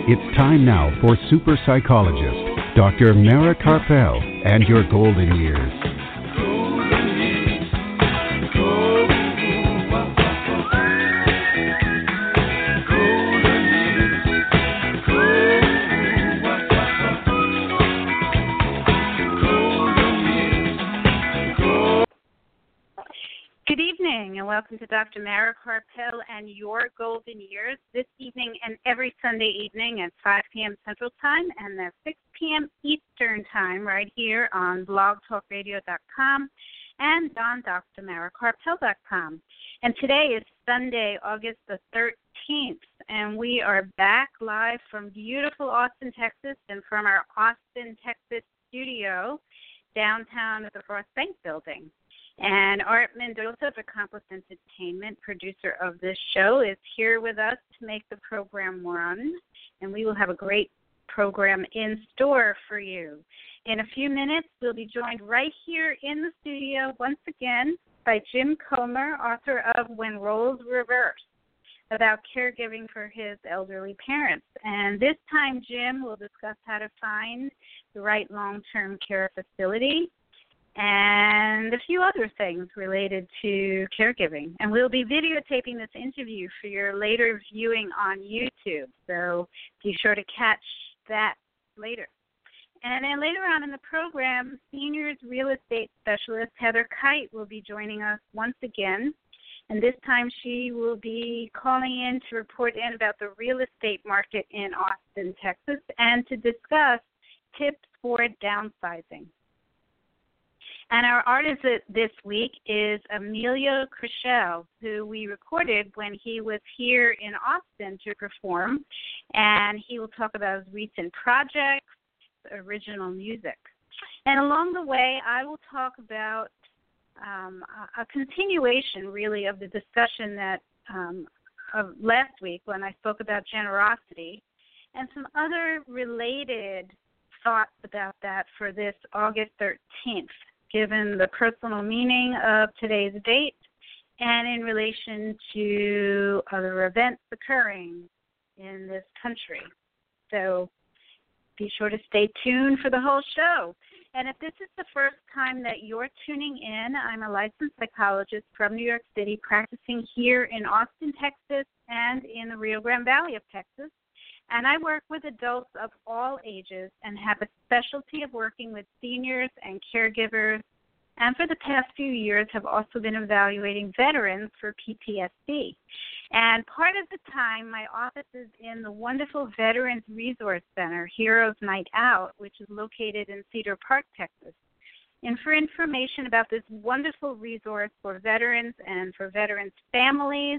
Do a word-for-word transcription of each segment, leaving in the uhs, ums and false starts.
It's time now for super psychologist, Doctor Mara Karpel, and your golden years. Good evening, and welcome to Doctor Mara Karpel and your golden years this evening and every Sunday evening at five p.m. Central Time and at six p.m. Eastern Time right here on blog talk radio dot com and on d r mara karpel dot com. And today is Sunday, August the thirteenth, and we are back live from beautiful Austin, Texas, and from our Austin, Texas studio downtown at the Frost Bank Building. And Art Mendoza of Accomplice Entertainment, producer of this show, is here with us to make the program run, and we will have a great program in store for you. In a few minutes, we'll be joined right here in the studio once again by Jim Comer, author of When Roles Reverse, about caregiving for his elderly parents. And this time, Jim will discuss how to find the right long-term care facility and a few other things related to caregiving. And we'll be videotaping this interview for your later viewing on YouTube, so be sure to catch that later. And then later on in the program, seniors real estate specialist Heather Kite will be joining us once again, and this time she will be calling in to report in about the real estate market in Austin, Texas, and to discuss tips for downsizing. And our artist this week is Emilio Crichel, who we recorded when he was here in Austin to perform. And he will talk about his recent projects, original music. And along the way, I will talk about um, a continuation, really, of the discussion that um, of last week when I spoke about generosity and some other related thoughts about that for this August thirteenth. Given the personal meaning of today's date and in relation to other events occurring in this country. So be sure to stay tuned for the whole show. And if this is the first time that you're tuning in, I'm a licensed psychologist from New York City, practicing here in Austin, Texas, and in the Rio Grande Valley of Texas. And I work with adults of all ages and have a specialty of working with seniors and caregivers, and for the past few years have also been evaluating veterans for P T S D. And part of the time, my office is in the wonderful Veterans Resource Center, Heroes Night Out, which is located in Cedar Park, Texas. And for information about this wonderful resource for veterans and for veterans' families,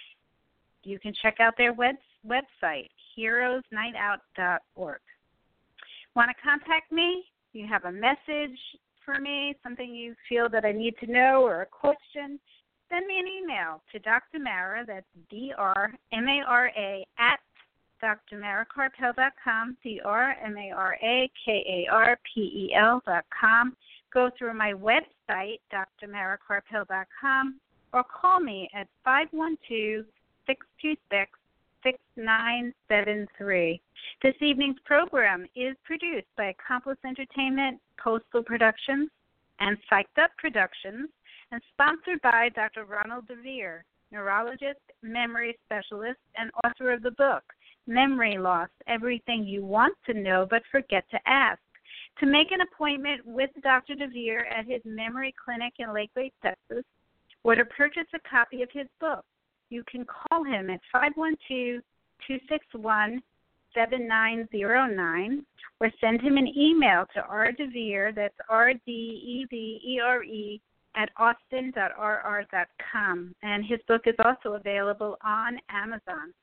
you can check out their web- website, heroes night out dot org. Want to contact me? You have a message for me, something you feel that I need to know, or a question, send me an email to Doctor Mara, that's D R M A R A, at d r mara karpel dot com, D R M A R A K A R P E L dot com. Go through my website, d r mara karpel dot com, or call me at five one two, six two six, six nine seven three. This evening's program is produced by Accomplice Entertainment, Postal Productions, and Psyched Up Productions, and sponsored by Doctor Ronald DeVere, neurologist, memory specialist, and author of the book, Memory Loss, Everything You Want to Know But Forget to Ask. To make an appointment with Doctor DeVere at his memory clinic in Lakeway, Texas, or to purchase a copy of his book, you can call him at five one two, two six one, seven nine zero nine, or send him an email to rdevere, that's R D E V E R E, at austin dot r r dot com. And his book is also available on Amazon.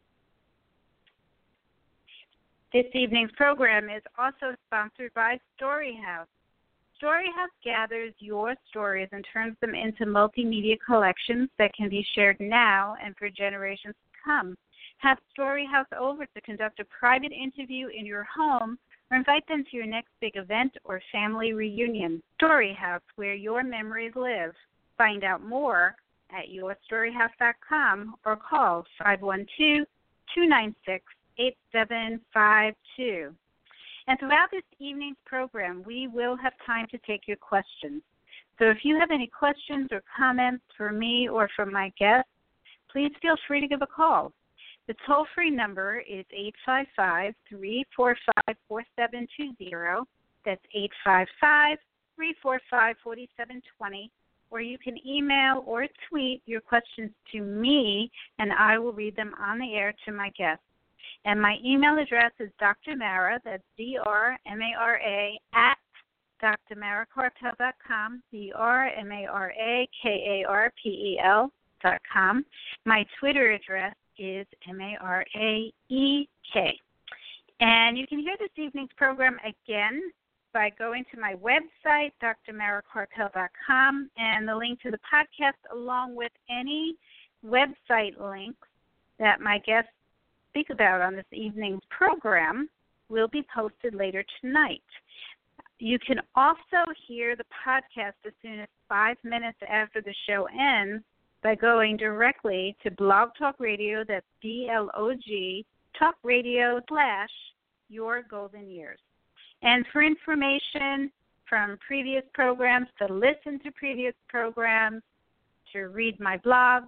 This evening's program is also sponsored by Storyhouse. Storyhouse gathers your stories and turns them into multimedia collections that can be shared now and for generations to come. Have Storyhouse over to conduct a private interview in your home, or invite them to your next big event or family reunion. Storyhouse, where your memories live. Find out more at your story house dot com or call five one two, two nine six, eight seven five two. And throughout this evening's program, we will have time to take your questions. So if you have any questions or comments for me or for my guests, please feel free to give a call. The toll-free number is eight five five, three four five, four seven two zero. That's eight five five, three four five, four seven two zero. Or you can email or tweet your questions to me, and I will read them on the air to my guests. And my email address is Doctor Mara, that's D R M A R A, at D R Mara Karpel dot com, D R M A R A K A R P E L dot com. My Twitter address is M A R A E K. And you can hear this evening's program again by going to my website, D R Mara Karpel dot com, and the link to the podcast along with any website links that my guests speak about on this evening's program will be posted later tonight. You can also hear the podcast as soon as five minutes after the show ends by going directly to Blog Talk Radio, that's B L O G, Talk Radio slash Your Golden Years. And for information from previous programs, to listen to previous programs, to read my blog,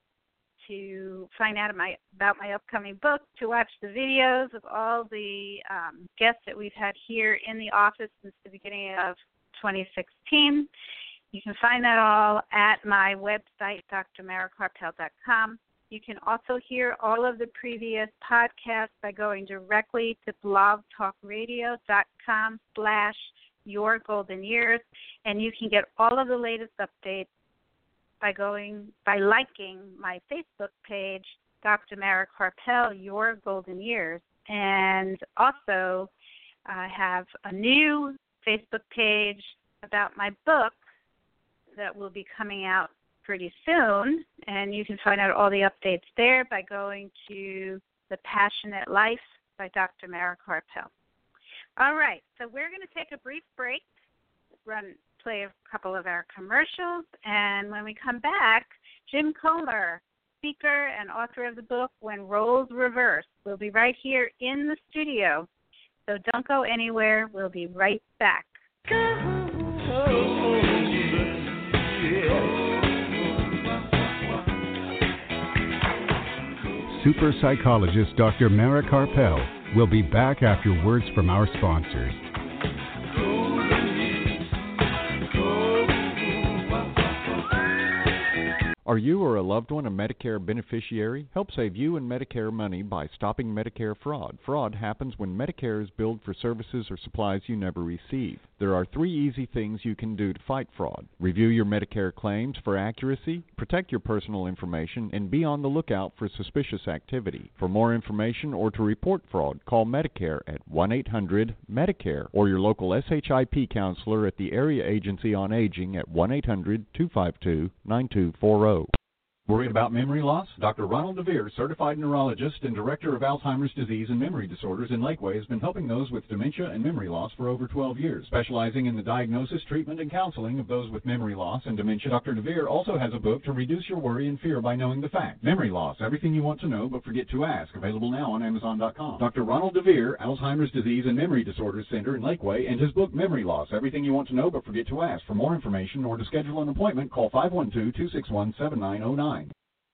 to find out my, about my upcoming book, to watch the videos of all the um, guests that we've had here in the office since the beginning of twenty sixteen. You can find that all at my website, D R Mara Karpel dot com. You can also hear all of the previous podcasts by going directly to blogtalkradio.com slash Your Golden Years, and you can get all of the latest updates by going by liking my Facebook page, Doctor Mara Karpel, Your Golden Years, and also I have a new Facebook page about my book that will be coming out pretty soon, and you can find out all the updates there by going to The Passionate Life by Doctor Mara Karpel. All right, so we're going to take a brief break, run, play a couple of our commercials, and when we come back, Jim Comer, speaker and author of the book When Roles Reverse, will be right here in the studio. So don't go anywhere. We'll be right back. Super psychologist Doctor Mara Karpel will be back after words from our sponsors. Are you or a loved one a Medicare beneficiary? Help save you and Medicare money by stopping Medicare fraud. Fraud happens when Medicare is billed for services or supplies you never receive. There are three easy things you can do to fight fraud. Review your Medicare claims for accuracy, protect your personal information, and be on the lookout for suspicious activity. For more information or to report fraud, call Medicare at one eight hundred Medicare or your local S H I P counselor at the Area Agency on Aging at one eight hundred, two five two, nine two four zero. Worried about memory loss? Doctor Ronald DeVere, certified neurologist and director of Alzheimer's disease and memory disorders in Lakeway, has been helping those with dementia and memory loss for over twelve years. Specializing in the diagnosis, treatment, and counseling of those with memory loss and dementia, Doctor DeVere also has a book to reduce your worry and fear by knowing the facts. Memory Loss, Everything You Want to Know But Forget to Ask, available now on Amazon dot com. Doctor Ronald DeVere, Alzheimer's disease and memory disorders center in Lakeway, and his book Memory Loss, Everything You Want to Know But Forget to Ask. For more information or to schedule an appointment, call five one two, two six one, seven nine zero nine.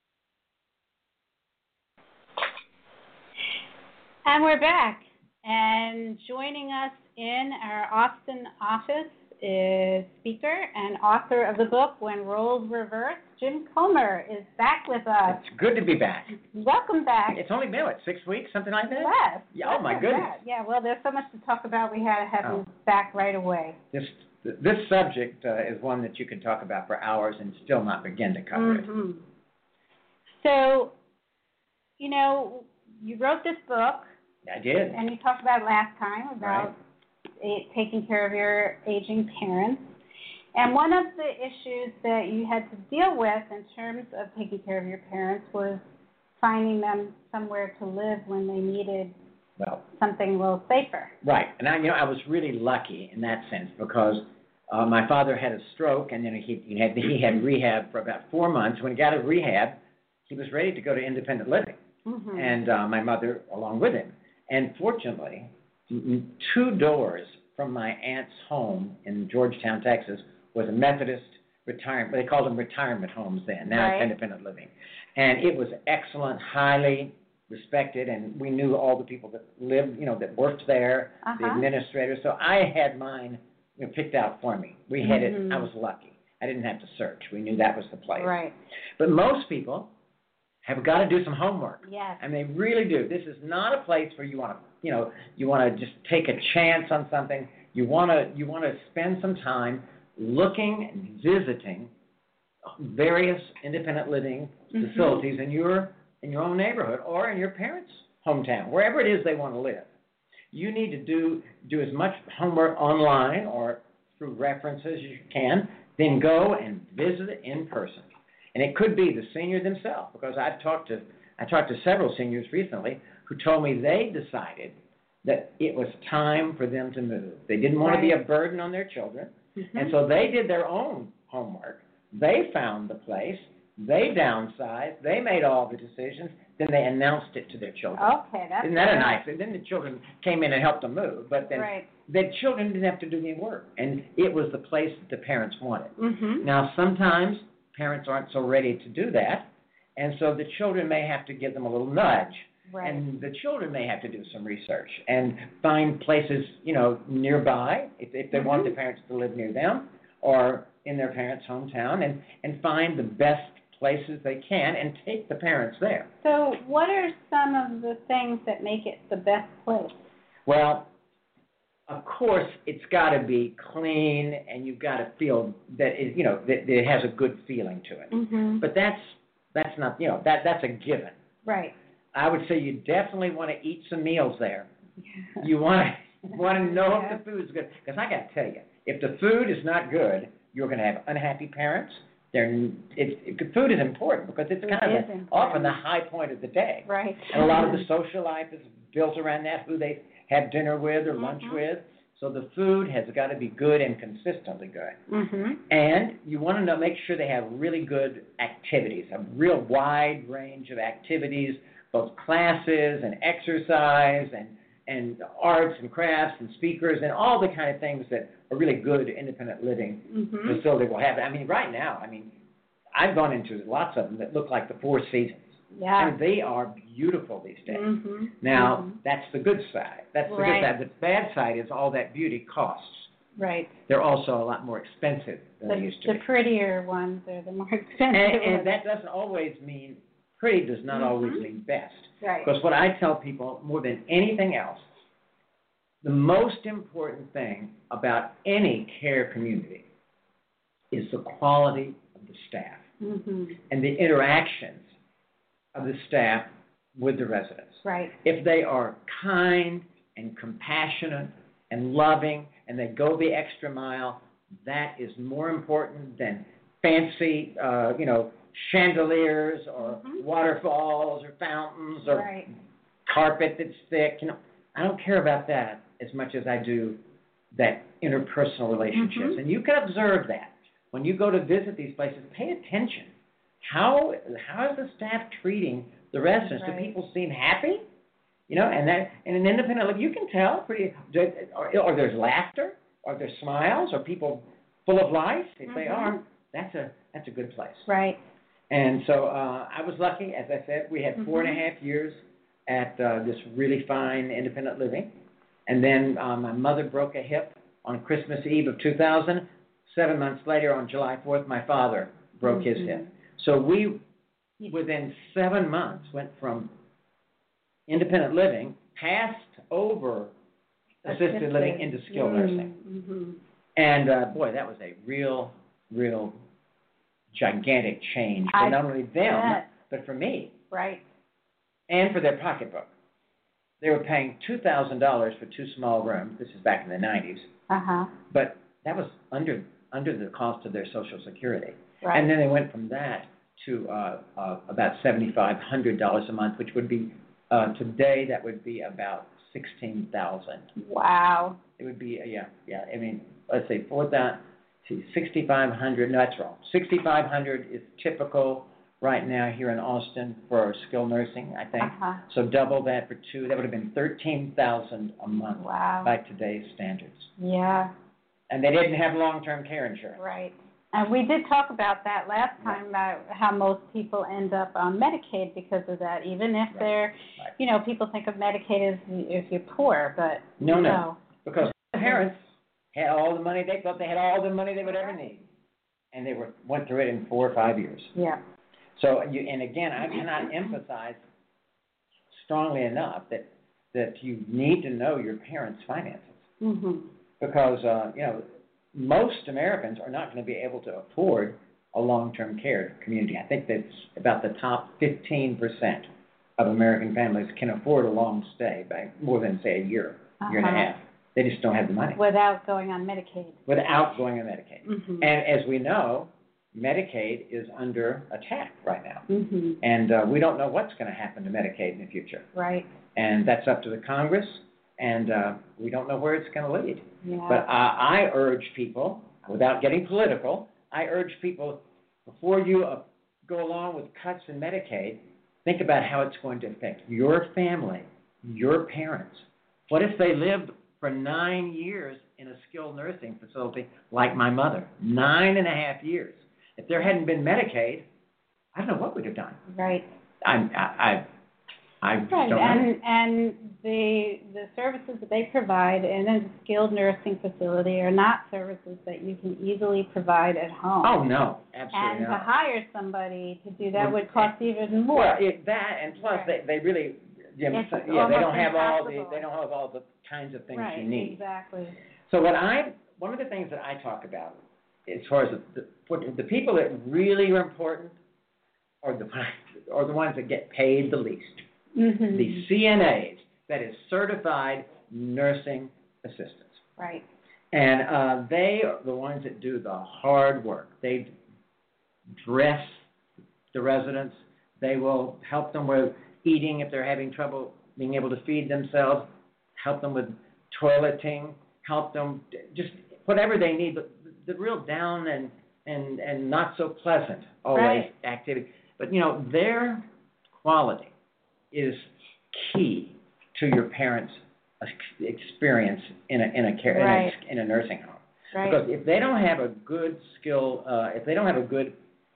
And we're back. And joining us in our Austin office is speaker and author of the book When Roles Reverse, Jim Comer is back with us. It's good to be back. Welcome back. It's only been, what, six weeks, something like that? Yes. Yeah, oh, my goodness. That. Yeah, well, there's so much to talk about. We had to have oh. him back right away. This this subject uh, is one that you can talk about for hours and still not begin to cover mm-hmm. it. So, you know, you wrote this book. I did. And you talked about it last time, about right. taking care of your aging parents. And one of the issues that you had to deal with in terms of taking care of your parents was finding them somewhere to live when they needed well, something a little safer. Right. And I, you know, I was really lucky in that sense because uh, my father had a stroke, and then he, he had he had rehab for about four months. When he got out of rehab, he was ready to go to independent living. mm-hmm. and uh, my mother along with him. And fortunately, two doors from my aunt's home in Georgetown, Texas, was a Methodist retirement. They called them retirement homes then. Now right. it's independent living. And it was excellent, highly respected, and we knew all the people that lived, you know, that worked there, uh-huh. the administrators. So I had mine, you know, picked out for me. We had mm-hmm. it. I was lucky. I didn't have to search. We knew that was the place. Right. But most people have got to do some homework. Yes. And they really do. This is not a place where you want to, you know, you want to just take a chance on something. You want to you want to spend some time looking and visiting various independent living mm-hmm. facilities in your in your own neighborhood or in your parents' hometown, wherever it is they want to live. You need to do do as much homework online or through references as you can, then go and visit it in person. And it could be the senior themselves, because I've talked to I talked to several seniors recently who told me they decided that it was time for them to move. They didn't want right. to be a burden on their children, mm-hmm. and so they did their own homework. They found the place. They downsized. They made all the decisions. Then they announced it to their children. Okay, that's Isn't that nice. a nice thing? Then the children came in and helped them move, but then right. the children didn't have to do any work, and it was the place that the parents wanted. Mm-hmm. Now, sometimes parents aren't so ready to do that, and so the children may have to give them a little nudge. Right. And the children may have to do some research and find places, you know, nearby, if, if they mm-hmm. want the parents to live near them or in their parents' hometown, and, and find the best places they can and take the parents there. So what are some of the things that make it the best place? Well, of course, it's got to be clean, and you've got to feel that it, you know, that, that it has a good feeling to it. Mm-hmm. But that's that's not, you know, that that's a given. Right. I would say you definitely want to eat some meals there. You want to want to know yeah. if the food's good, because I got to tell you, if the food is not good, you're going to have unhappy parents. They're it's it, food is important because it's kind it of a, often the high point of the day. Right. And a lot of the social life is built around that, who they have dinner with or mm-hmm. lunch with. So the food has got to be good and consistently good. Mm-hmm. And you want to know, make sure they have really good activities, a real wide range of activities, both classes and exercise and, and arts and crafts and speakers and all the kind of things that a really good independent living mm-hmm. facility will have. I mean, right now, I mean, I've gone into lots of them that look like the Four Seasons. Yeah. And they are beautiful these days. Mm-hmm. Now, mm-hmm. that's the good side. That's the right. good side. The bad side is all that beauty costs. Right. They're also a lot more expensive than the, they used to the be. The prettier ones are the more expensive and, ones. and that doesn't always mean, pretty does not mm-hmm. always mean best. Right. Because what I tell people more than anything else, the most important thing about any care community is the quality of the staff mm-hmm. and the interactions of the staff with the residents. Right. If they are kind and compassionate and loving and they go the extra mile, that is more important than fancy, uh, you know, chandeliers or mm-hmm. waterfalls or fountains or right. carpet that's thick. You know, I don't care about that as much as I do that interpersonal relationships. Mm-hmm. And you can observe that when you go to visit these places. Pay attention. How how is the staff treating the residents? Right. Do people seem happy? You know, and that in an independent life, you can tell pretty. Or, or there's laughter, or there's smiles, or people full of life. If mm-hmm. they are, that's a that's a good place. Right. And so uh, I was lucky, as I said, we had mm-hmm. four and a half years at uh, this really fine independent living, and then uh, my mother broke a hip on Christmas Eve of two thousand. Seven months later, on July fourth, my father broke mm-hmm. his hip. So we, within seven months, went from independent living, passed over assisted, assisted. living into skilled mm-hmm. nursing. Mm-hmm. And, uh, boy, that was a real, real gigantic change for I not only them, bet. but for me. Right. And for their pocketbook. They were paying two thousand dollars for two small rooms. This is back in the nineties. Uh-huh. But that was under under the cost of their Social Security. Right. And then they went from that to uh, uh, about seven thousand five hundred dollars a month, which would be, uh, today, that would be about sixteen thousand dollars. Wow. It would be, uh, yeah, yeah. I mean, let's say four thousand dollars, sixty-five hundred dollars, no, that's wrong. sixty-five hundred dollars is typical right now here in Austin for skilled nursing, I think. Uh-huh. So double that for two. That would have been thirteen thousand dollars a month Wow. by today's standards. Yeah. And they didn't have long-term care insurance. Right. And we did talk about that last time, about how most people end up on Medicaid because of that, even if Right. they're, Right. you know, people think of Medicaid as if you're poor, but No, no. no. Because the parents had all the money, they thought they had all the money they would ever need. And they were went through it in four or five years. Yeah. So, you, and again, I cannot emphasize strongly enough that, that you need to know your parents' finances. Mhm. Because, uh, you know, most Americans are not going to be able to afford a long-term care community. I think that's about the top fifteen percent of American families can afford a long stay by more than, say, a year, Uh-huh. year and a half. They just don't have the money Without going on Medicaid. without going on Medicaid. Mhm. And as we know, Medicaid is under attack right now. Mhm. And uh, we don't know what's going to happen to Medicaid in the future. Right. And that's up to the Congress, and uh, we don't know where it's going to lead. Yeah. But I, I urge people, without getting political, I urge people, before you uh, go along with cuts in Medicaid, think about how it's going to affect your family, your parents. What if they lived for nine years in a skilled nursing facility like my mother? Nine and a half years. If there hadn't been Medicaid, I don't know what we'd have done. Right. I, I, I, I just Right, don't know. and and the the services that they provide in a skilled nursing facility are not services that you can easily provide at home. Oh, no, absolutely And to not. hire somebody to do that Well, would cost even more. Well, it, that, and plus, Right. they, they really, yeah, It's so- yeah, they almost don't have all the, impossible. they don't have all the kinds of things right, you need. exactly. So what I, one of the things that I talk about, as far as the, the, what, the people that really are important are the, are the ones that get paid the least. Mm-hmm. The C N As, that is Certified Nursing Assistants. Right. And uh, they are the ones that do the hard work. They dress the residents. They will help them with eating if they're having trouble being able to feed themselves, help them with toileting, help them just whatever they need, but the real down and, and, and not so pleasant always Right. activity. But, you know, their quality is key to your parents' experience in a, in a, care, Right. in a, in a nursing home. Right. Because if they don't have a good skill, uh, if they don't have a good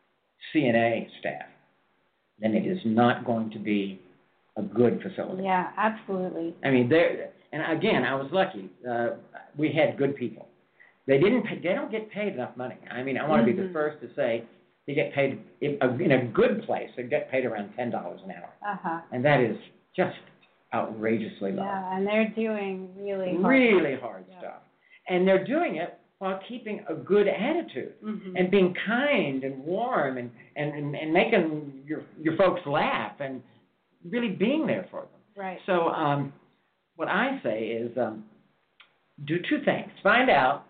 C N A staff, then it is not going to be a good facility. Yeah, absolutely. I mean, there. And again, I was lucky. Uh, we had good people. They didn't. Pay, they don't get paid enough money. I mean, I want to be the Mhm. first to say they get paid in a, in a good place. They get paid around ten dollars an hour, Uh-huh. and that is just outrageously low. Yeah, and they're doing really hard. Really hard Yeah. stuff, and they're doing it while keeping a good attitude. Mhm. And being kind and warm and, and, and, and making your your folks laugh and really being there for them. Right. So um, what I say is um, do two things. Find out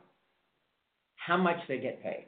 how much they get paid.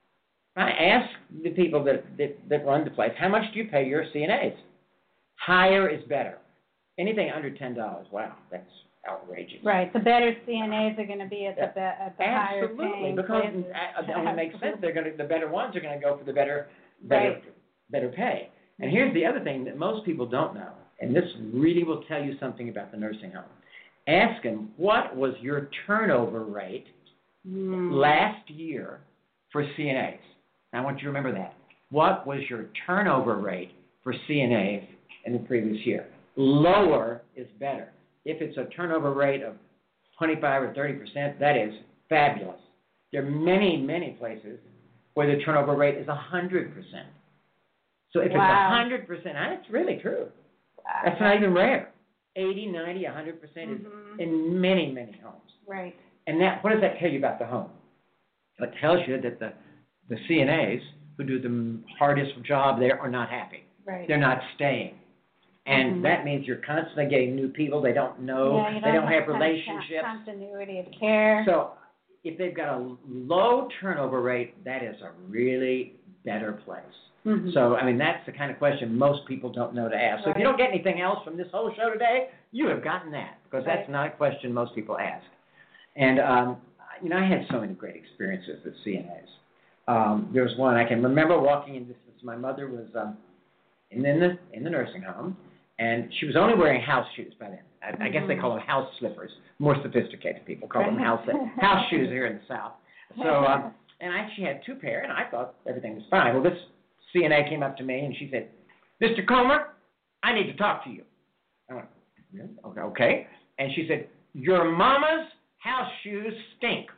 I ask the people that, that, that run the place, how much do you pay your C N As? Higher is better. Anything under ten dollars, wow, that's outrageous. Right. The better C N As are going to be at the be- at the higher Absolutely, paying because places. it only makes sense. They're going to, the better ones are going to go for the better, better, Right. better pay. And here's the other thing that most people don't know, and this really will tell you something about the nursing home. Ask them, what was your turnover rate Mm. last year for C N As? I want you to remember that. What was your turnover rate for C N As in the previous year? Lower is better. If it's a turnover rate of twenty-five or thirty percent, that is fabulous. There are many, many places where the turnover rate is one hundred percent. So if Wow. it's one hundred percent, and it's really true. Wow. That's not even rare. eighty, ninety, one hundred percent is Mhm. in many, many homes. Right. And that, what does that tell you about the home? It tells you that the, the C N As who do the hardest job there are not happy. Right. They're not staying. And Mhm. that means you're constantly getting new people. They don't know. Yeah, you they don't have con- relationships. Continuity of care. So if they've got a low turnover rate, that is a really better place. Mhm. So, I mean, that's the kind of question most people don't know to ask. So if you Right. don't get anything else from this whole show today, you have gotten that, because that's Right. not a question most people ask. And, um, you know, I had so many great experiences with C N As. Um, there was one I can remember walking into. My mother was um, in the in the nursing home, and she was only wearing house shoes by then. I, mm-hmm. I guess they call them house slippers. More sophisticated people call them house house shoes here in the South. So, um, and I she had two pair, and I thought everything was fine. Well, this C N A came up to me and she said, "Mister Comer, I need to talk to you." I went, "Okay, okay." And she said, "Your mama's house shoes stink."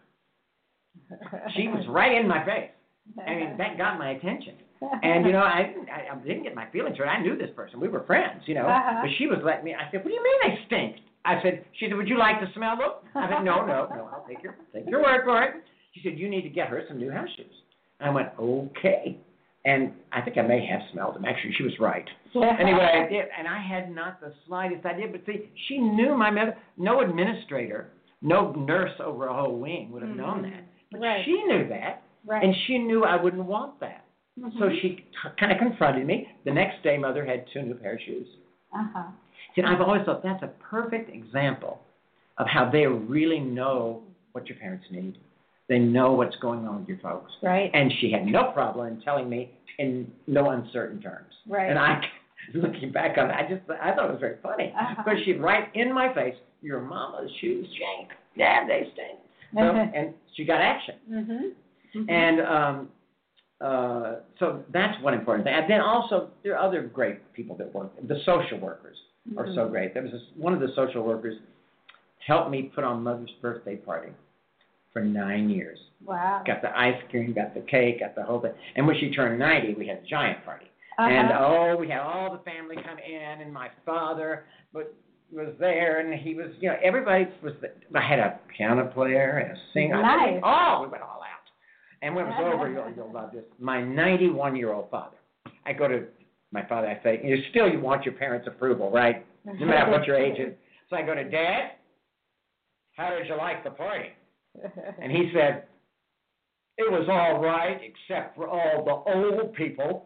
She was right in my face. I mean, that got my attention. And, you know, I didn't, I, I didn't get my feelings hurt. I knew this person. We were friends, you know. Uh-huh. But she was letting me, I said, "What do you mean they stink?" I said, she said, "Would you like to smell them?" I said, no, no, no, I'll take your, take your word for it. She said, "You need to get her some new house shoes." I went, okay. And I think I may have smelled them. Actually, she was right. Anyway, I did, and I had not the slightest idea. But see, she knew my mother. No administrator, no nurse over a whole wing would have mm-hmm. known that. But right. she knew that. Right. And she knew I wouldn't want that. Mm-hmm. So she t- kind of confronted me. The next day, Mother had two new pair of shoes. Uh-huh. See, I've always thought that's a perfect example of how they really know what your parents need. They know what's going on with your folks. Right. And she had no problem in telling me in no uncertain terms. Right. And I, looking back on it, I just I thought it was very funny. Uh-huh. Because she'd right in my face, "Your mama's shoes stink. Yeah, they stink." So, and she got action. Mm-hmm. Mm-hmm. And um, uh, so that's one important thing. And then also, there are other great people that work. The social workers mm-hmm. are so great. There was this, one of the social workers helped me put on Mother's birthday party for nine years. Wow. Got the ice cream, got the cake, got the whole thing. And when she turned ninety, we had a giant party. Uh-huh. And, oh, we had all the family come in, and my father but was there, and he was, you know, everybody was there. I had a piano player and a singer. Nice. Oh, we went all out. And when it was over, you'll, you'll love this. My ninety-one-year-old father. I go to my father, I say, you still you want your parents' approval, right? No matter what your age is. So I go to Dad, how did you like the party? And he said, "It was all right except for all the old people."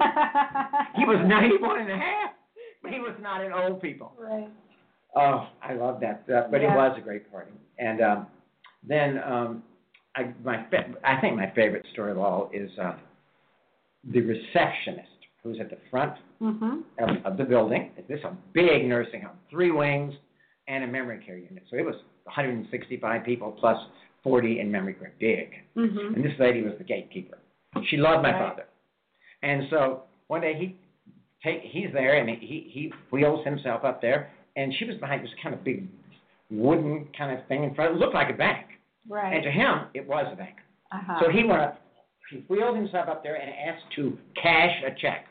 He was ninety-one and a half, but he was not an old people. Right. Oh, I love that. Uh, but yeah. It was a great party. And um, then um, I, my, I think my favorite story of all is uh, the receptionist who's at the front mm-hmm. of, of the building. This is a big nursing home, three wings and a memory care unit. So it was one hundred sixty-five people plus forty in memory care, big. Mm-hmm. And this lady was the gatekeeper. She loved my right. father. And so one day he take he's there and he, he wheels himself up there, and she was behind this kind of big wooden kind of thing in front. It looked like a bank. Right. And to him, it was a bank. Uh-huh. So he went up, he wheeled himself up there and asked to cash a check.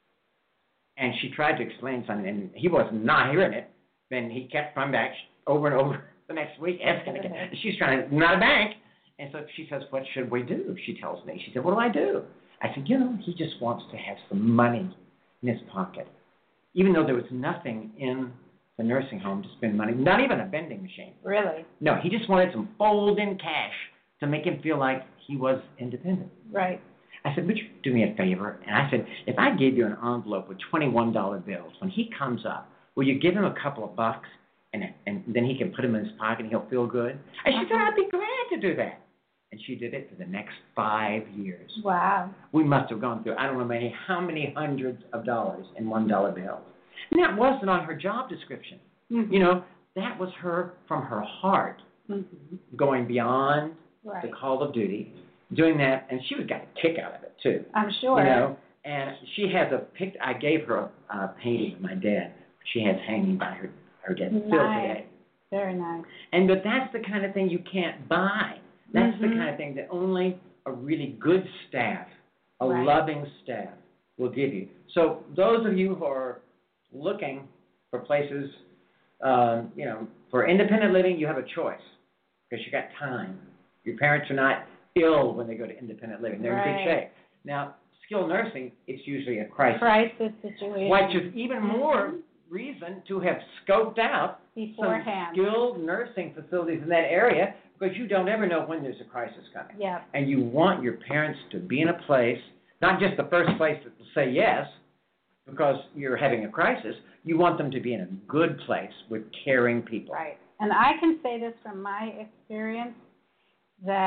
And she tried to explain something, and he was not hearing it. Then he kept coming back over and over the next week asking again. She's trying to, not a bank. And so she says, "What should we do?" She tells me. She said, "What do I do?" I said, "You know, he just wants to have some money in his pocket." Even though there was nothing in the nursing home to spend money, not even a vending machine. Really? No, he just wanted some fold-in cash to make him feel like he was independent. Right. I said, "Would you do me a favor?" And I said, "If I gave you an envelope with twenty-one dollar bills, when he comes up, will you give him a couple of bucks, and and then he can put them in his pocket and he'll feel good?" And she said, "I'd be glad to do that." And she did it for the next five years. Wow. We must have gone through, I don't know many, how many hundreds of dollars in one dollar bills. And that wasn't on her job description. Mm-hmm. You know, that was her from her heart, mm-hmm. going beyond right. the call of duty, doing that, and she got a kick out of it too. I'm sure. You know, and she has a pic. I gave her a, a painting of my dad. She has hanging by her her desk nice. Still today. Very nice. And but that's the kind of thing you can't buy. That's mm-hmm. the kind of thing that only a really good staff, a right. loving staff, will give you. So those of you who are looking for places, um, you know, for independent living, you have a choice because you got time. Your parents are not ill when they go to independent living. They're right. in good shape. Now, skilled nursing, it's usually a crisis. Crisis situation. Which is even more mm-hmm. reason to have scoped out beforehand some skilled nursing facilities in that area, because you don't ever know when there's a crisis coming. Yeah. And you want your parents to be in a place, not just the first place that will say yes, because you're having a crisis. You want them to be in a good place with caring people. Right. And I can say this from my experience, that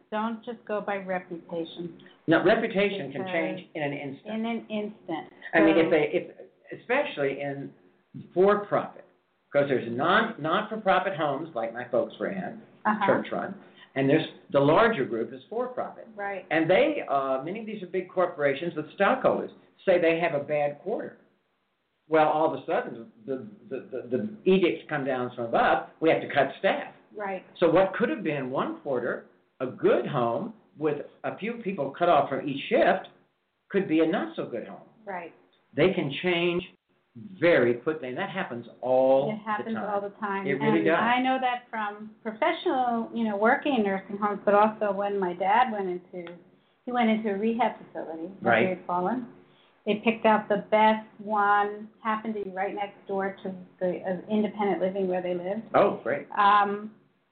don't just go by reputation. No, reputation can Because change in an instant. In an instant. I mean, So- if they, if especially in for-profit, because there's non non-for-profit homes like my folks were in, Uh-huh. church run, and there's the larger group is for-profit, Right. and they uh, many of these are big corporations with stockholders say they have a bad quarter. Well, all of a sudden the the, the, the edicts come down from above. We have to cut staff. Right. So what could have been one quarter, a good home with a few people cut off from each shift, could be a not so good home. Right. They can change very quickly, and that happens all It happens the time. all the time. It really and does. I know that from professional, you know, working in nursing homes, but also when my dad went into, he went into a rehab facility, Right. Great Fallen. They picked out the best one, happened to be right next door to the uh, independent living where they lived. Oh, great. Um,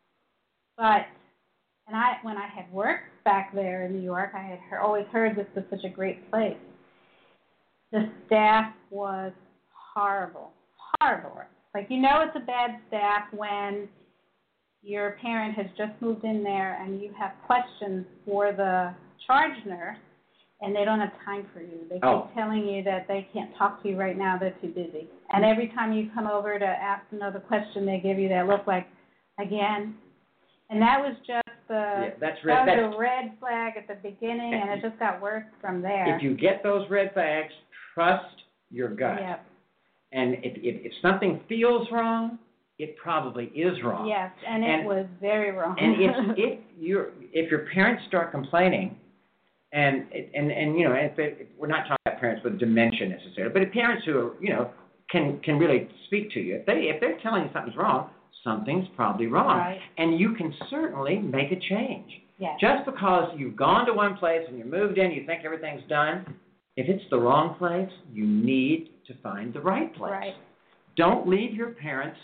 but, and I, when I had worked back there in New York, I had he- always heard this was such a great place. The staff was horrible, horrible. Like, you know it's a bad staff when your parent has just moved in there and you have questions for the charge nurse and they don't have time for you. They keep Oh. telling you that they can't talk to you right now, they're too busy. And every time you come over to ask another question, they give you that look like, again. And that was just the, Yeah, that's that red. was That's, a red flag at the beginning, and it just got worse from there. if you get those red flags, trust your gut. Yep. And if, if if something feels wrong, it probably is wrong. Yes, and it And- was very wrong. And if if your if your parents start complaining, and and and you know, if, it, if we're not talking about parents with dementia necessarily, but if parents who are, you know, can can really speak to you, if they if they're telling you something's wrong, something's probably wrong, Right. and you can certainly make a change. Yes. Just because you've gone to one place and you moved in, you think everything's done. If it's the wrong place, you need to find the right place. Right. Don't leave your parents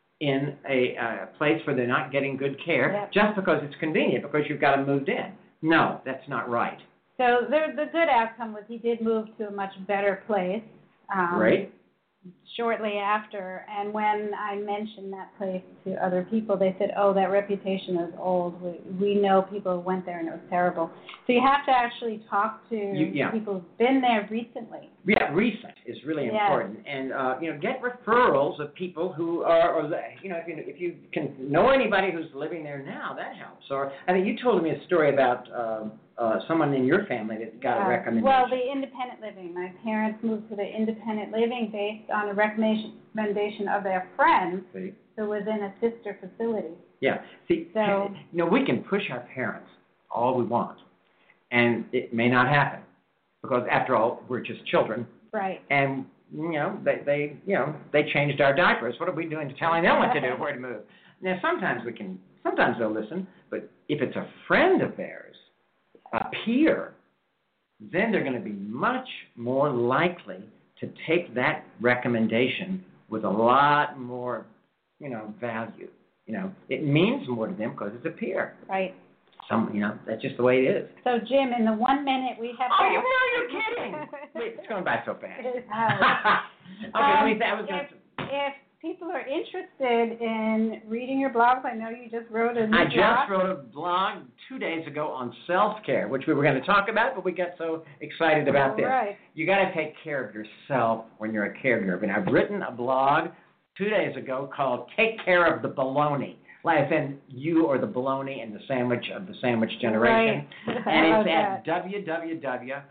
in a uh, place where they're not getting good care Yep. just because it's convenient, because you've got them moved in. No, that's not right. So the the good outcome was he did move to a much better place. Um, Right? Shortly after, and when I mentioned that place to other people, they said, "Oh, that reputation is old. We we know people who went there and it was terrible." So you have to actually talk to You- yeah. people who've been there recently. Yeah, recent is really Yes. important, and uh, you know, get referrals of people who are, or you know, if you if you can know anybody who's living there now, that helps. Or I mean, you told me a story about uh, uh, someone in your family that got Yeah. a recommendation. Well, the independent living. My parents moved to the independent living based on a recommendation recommendation of their friend See? who was in a sister facility. Yeah. See, So- you know, we can push our parents all we want, and it may not happen because, after all, we're just children. Right. And you know, they, they, you know, they changed our diapers. What are we doing to telling them what to do, where to move? Now, sometimes we can, sometimes they'll listen, but if it's a friend of theirs, a peer, then they're going to be much more likely to take that recommendation with a lot more, you know, value. You know, it means more to them because it's a peer. Right. Some, you know, that's just the way it is. So, Jim, in the one minute we have Oh, to... you know, you're kidding. Wait, it's going by so fast. It has. okay, let me say, I was going if, to... if people are interested in reading your blogs, I know you just wrote a new I blog. just wrote a blog two days ago on self-care, which we were going to talk about, but we got so excited about this. Right. You got to take care of yourself when you're a caregiver. And I've written a blog two days ago called "Take Care of the Baloney." Like in you or the baloney in the sandwich of the sandwich generation. Right. And I it's love at that. w w w dot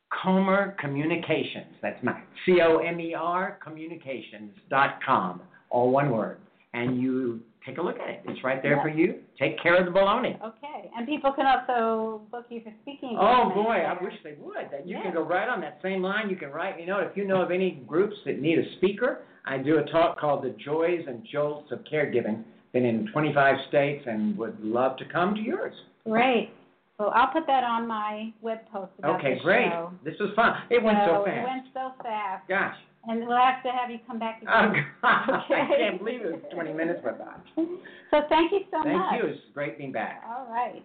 comer communications. That's my C O M E R communications dot com. All one word. And you take a look at it. It's right there Yeah. for you. Take care of the baloney. Okay. And people can also book you for speaking. Oh, engagements boy, there. I wish they would. That you Yeah. can go right on that same line. You can write, you know, if you know of any groups that need a speaker, I do a talk called The Joys and Jolts of Caregiving. Been in twenty-five states and would love to come to yours. Great. Well, I'll put that on my web post about Okay, the great. show. This was fun. It went so So fast. It went so fast. Gosh. And we'll have to have you come back Oh, again. God. Okay. I can't believe it was twenty minutes went by. So thank you so Thank much. you. It's great being back. All right.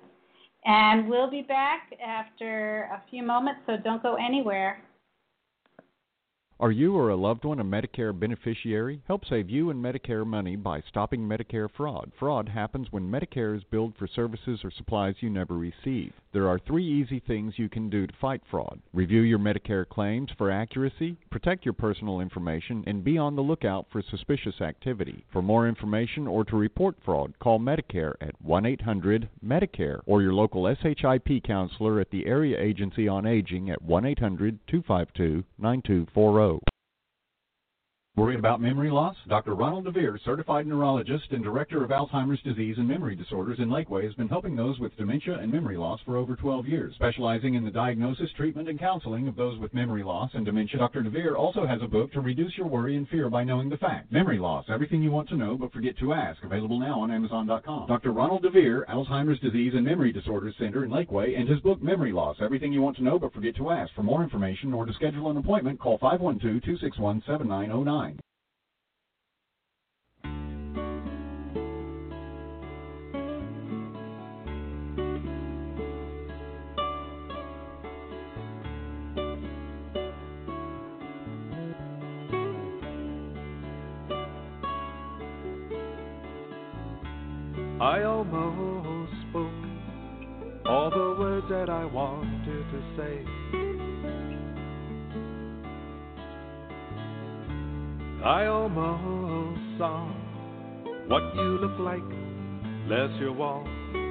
And we'll be back after a few moments, so don't go anywhere. Are you or a loved one a Medicare beneficiary? Help save you and Medicare money by stopping Medicare fraud. Fraud happens when Medicare is billed for services or supplies you never receive. There are three easy things you can do to fight fraud. Review your Medicare claims for accuracy, protect your personal information, and be on the lookout for suspicious activity. For more information or to report fraud, call Medicare at one eight hundred Medicare or your local S H I P counselor at the Area Agency on Aging at one eight hundred two five two nine two four zero. Worried about memory loss? Doctor Ronald DeVere, certified neurologist and director of Alzheimer's disease and memory disorders in Lakeway, has been helping those with dementia and memory loss for over twelve years. Specializing in the diagnosis, treatment, and counseling of those with memory loss and dementia, Doctor DeVere also has a book to reduce your worry and fear by knowing the facts. Memory Loss, Everything You Want to Know But Forget to Ask, available now on Amazon dot com. Doctor Ronald DeVere, Alzheimer's disease and memory disorders center in Lakeway, and his book Memory Loss, Everything You Want to Know But Forget to Ask. For more information or to schedule an appointment, call five one two, two six one, seven nine zero nine. I almost spoke all the words that I wanted to say. I almost saw what you look like, bless your wall.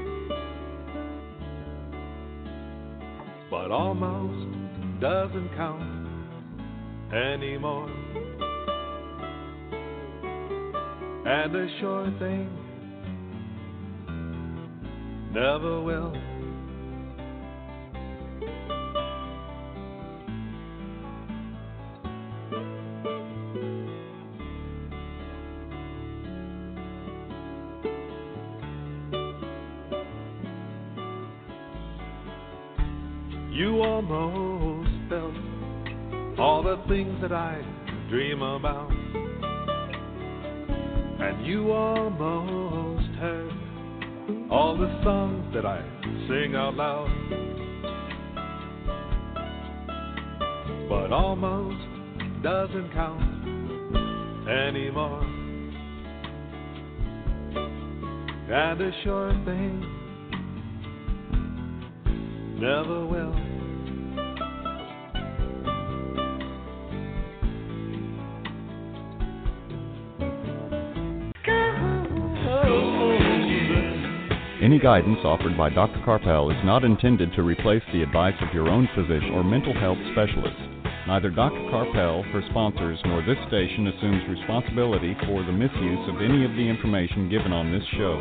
But almost doesn't count anymore. And a sure thing never will. You almost felt all the things that I dream about, and you almost heard all the songs that I sing out loud. But almost doesn't count anymore. And a sure thing never will. Any guidance offered by Doctor Karpel is not intended to replace the advice of your own physician or mental health specialist. Neither Doctor Karpel, her sponsors, nor this station assumes responsibility for the misuse of any of the information given on this show.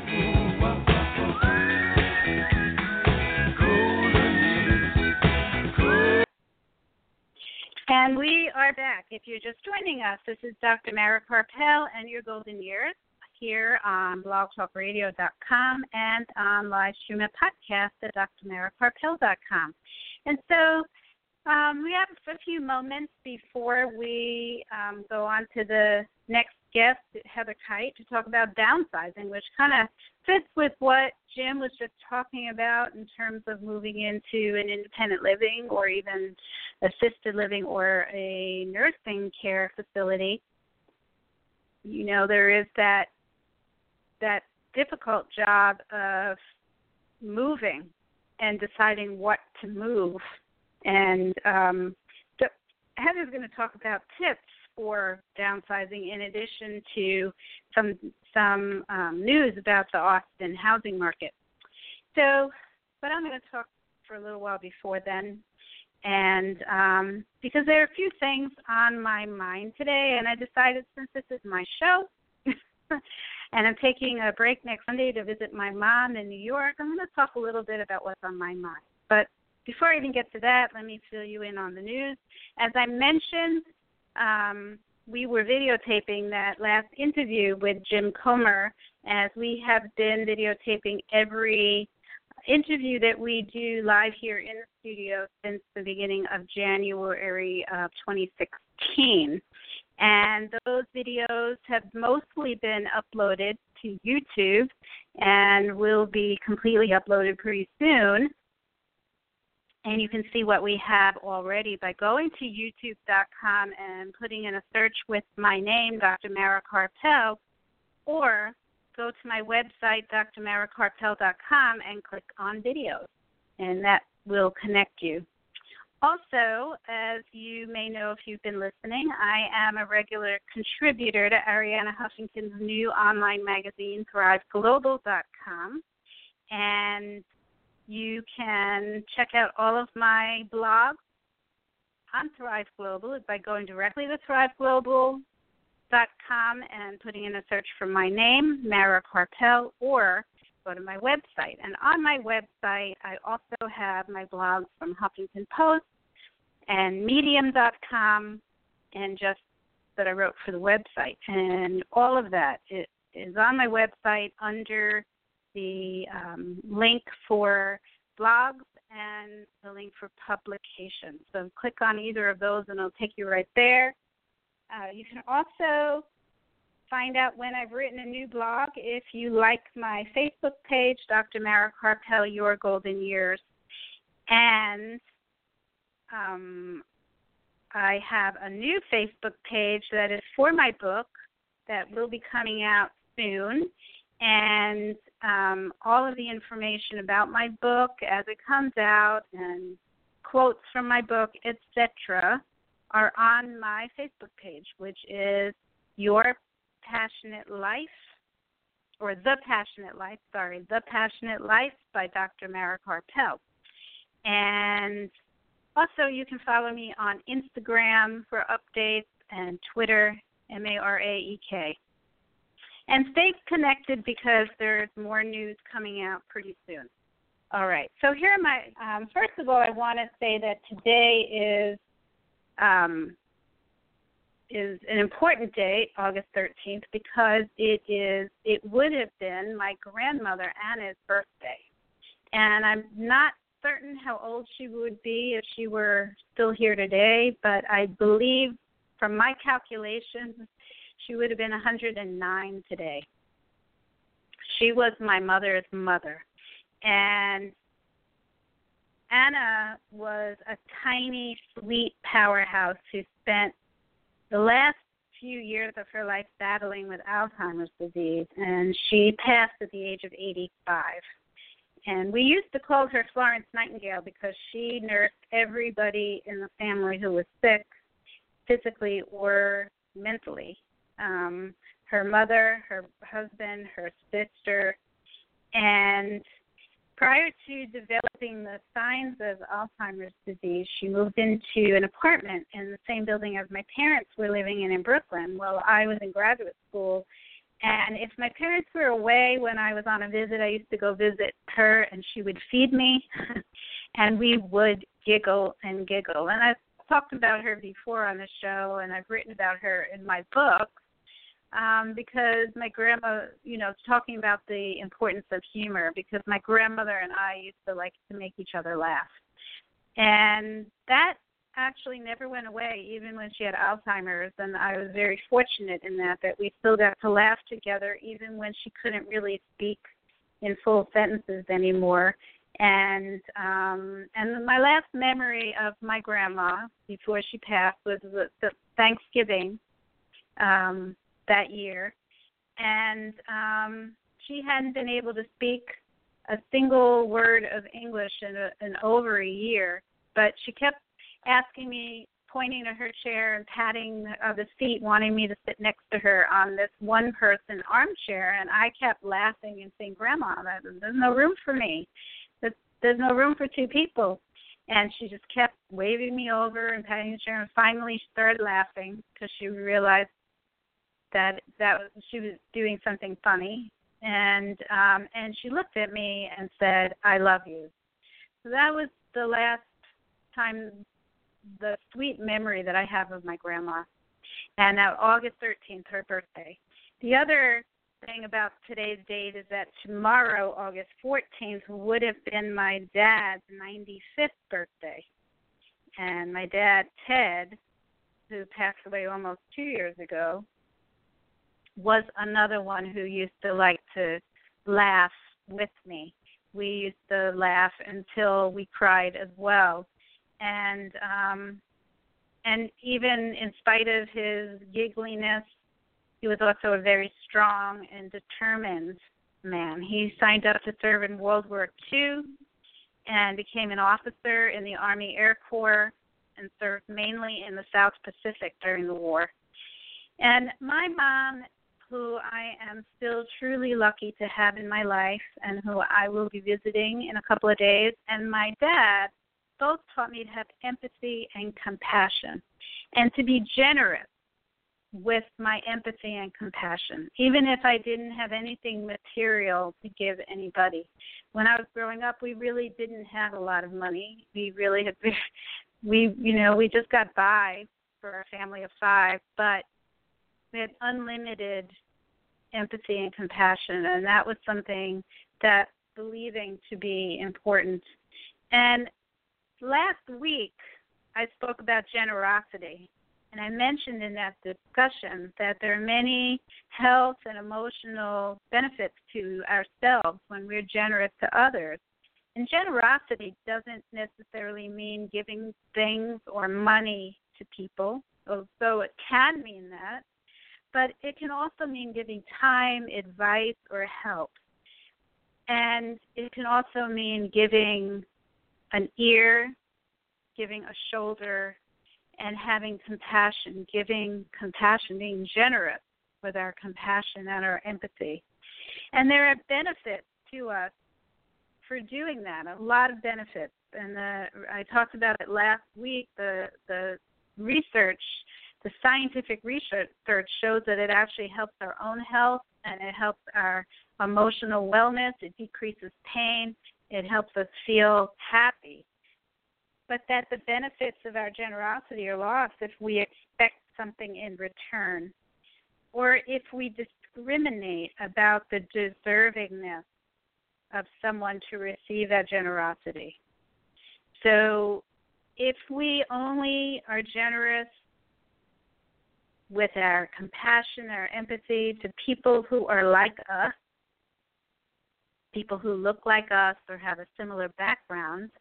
And we are back. If you're just joining us, this is Doctor Mara Karpel and your golden years, here on blog talk radio dot com and on live stream and podcast at d r mara karpel dot com. And so um, we have a few moments before we um, go on to the next guest, Heather Kite, to talk about downsizing, which kind of fits with what Jim was just talking about in terms of moving into an independent living or even assisted living or a nursing care facility. You know, there is that that difficult job of moving and deciding what to move. And um, so Heather's going to talk about tips for downsizing in addition to some some um, news about the Austin housing market. So, but I'm going to talk for a little while before then. And um, because there are a few things on my mind today, and I decided since this is my show, and I'm taking a break next Sunday to visit my mom in New York, I'm going to talk a little bit about what's on my mind. But before I even get to that, let me fill you in on the news. As I mentioned, um, we were videotaping that last interview with Jim Comer, as we have been videotaping every interview that we do live here in the studio since the beginning of January of twenty sixteen. And those videos have mostly been uploaded to YouTube and will be completely uploaded pretty soon. And you can see what we have already by going to youtube dot com and putting in a search with my name, Doctor Mara Karpel, or go to my website, d r mara karpel dot com, and click on videos, and that will connect you. Also, as you may know if you've been listening, I am a regular contributor to Arianna Huffington's new online magazine, thrive global dot com, and you can check out all of my blogs on Thrive Global by going directly to thrive global dot com and putting in a search for my name, Mara Karpel, or go to my website. And on my website, I also have my blogs from Huffington Post and medium dot com, and just that I wrote for the website. And all of that is, is on my website under the um, link for blogs and the link for publications. So click on either of those and it'll take you right there. Uh, you can also find out when I've written a new blog if you like my Facebook page, Doctor Mara Karpel, Your Golden Years. And um, I have a new Facebook page that is for my book that will be coming out soon. And um, all of the information about my book as it comes out and quotes from my book, et cetera, are on my Facebook page, which is Your Passionate Life, or The Passionate Life, sorry, The Passionate Life by Doctor Mara Karpel. And also you can follow me on Instagram for updates and Twitter, M A R A E K. And stay connected because there's more news coming out pretty soon. All right. So here are my, um, first of all, I want to say that today is um, is an important date, August thirteenth, because it is, it would have been my grandmother Anna's birthday. And I'm not certain how old she would be if she were still here today, but I believe from my calculations, she would have been one hundred nine today. She was my mother's mother. And Anna was a tiny, sweet powerhouse who spent the last few years of her life battling with Alzheimer's disease, and she passed at the age of eighty-five. And we used to call her Florence Nightingale because she nursed everybody in the family who was sick, physically or mentally. Um, her mother, her husband, her sister, and prior to developing the signs of Alzheimer's disease, she moved into an apartment in the same building as my parents were living in in Brooklyn while I was in graduate school. And if my parents were away when I was on a visit, I used to go visit her, and she would feed me, and we would giggle and giggle. And I've talked about her before on the show, and I've written about her in my book. Um, because my grandma, you know, talking about the importance of humor, because my grandmother and I used to like to make each other laugh. And that actually never went away, even when she had Alzheimer's, and I was very fortunate in that, that we still got to laugh together, even when she couldn't really speak in full sentences anymore. And um, and my last memory of my grandma before she passed was the, the Thanksgiving um that year, and um, she hadn't been able to speak a single word of English in, a, in over a year, but she kept asking me, pointing to her chair and patting uh, the seat, wanting me to sit next to her on this one-person armchair, and I kept laughing and saying, Grandma, there's no room for me. There's no room for two people. And she just kept waving me over and patting the chair, and finally she started laughing because she realized that that was, she was doing something funny, and um, and she looked at me and said, I love you. So that was the last time, the sweet memory that I have of my grandma. And now August thirteenth, her birthday. The other thing about today's date is that tomorrow, August fourteenth, would have been my dad's ninety-fifth birthday. And my dad, Ted, who passed away almost two years ago, was another one who used to like to laugh with me. we used to laugh until we cried as well. And um, and even in spite of his giggliness, he was also a very strong and determined man. He signed up to serve in World War Two and became an officer in the Army Air Corps and served mainly in the South Pacific during the war. And my mom, who I am still truly lucky to have in my life and who I will be visiting in a couple of days, and my dad both taught me to have empathy and compassion and to be generous with my empathy and compassion, even if I didn't have anything material to give anybody. When I was growing up, we really didn't have a lot of money. We really had, we, you know, we just got by for a family of five, but we had unlimited empathy and compassion, and that was something that believing to be important. And last week, I spoke about generosity, and I mentioned in that discussion that there are many health and emotional benefits to ourselves when we're generous to others. And generosity doesn't necessarily mean giving things or money to people, although it can mean that, but it can also mean giving time, advice, or help. And it can also mean giving an ear, giving a shoulder, and having compassion, giving compassion, being generous with our compassion and our empathy. And there are benefits to us for doing that, a lot of benefits. And the, I talked about it last week. The, the research, the scientific research shows that it actually helps our own health and it helps our emotional wellness. It decreases pain. It helps us feel happy. But that the benefits of our generosity are lost if we expect something in return, or if we discriminate about the deservingness of someone to receive that generosity. So if we only are generous with our compassion, our empathy to people who are like us, people who look like us or have a similar background,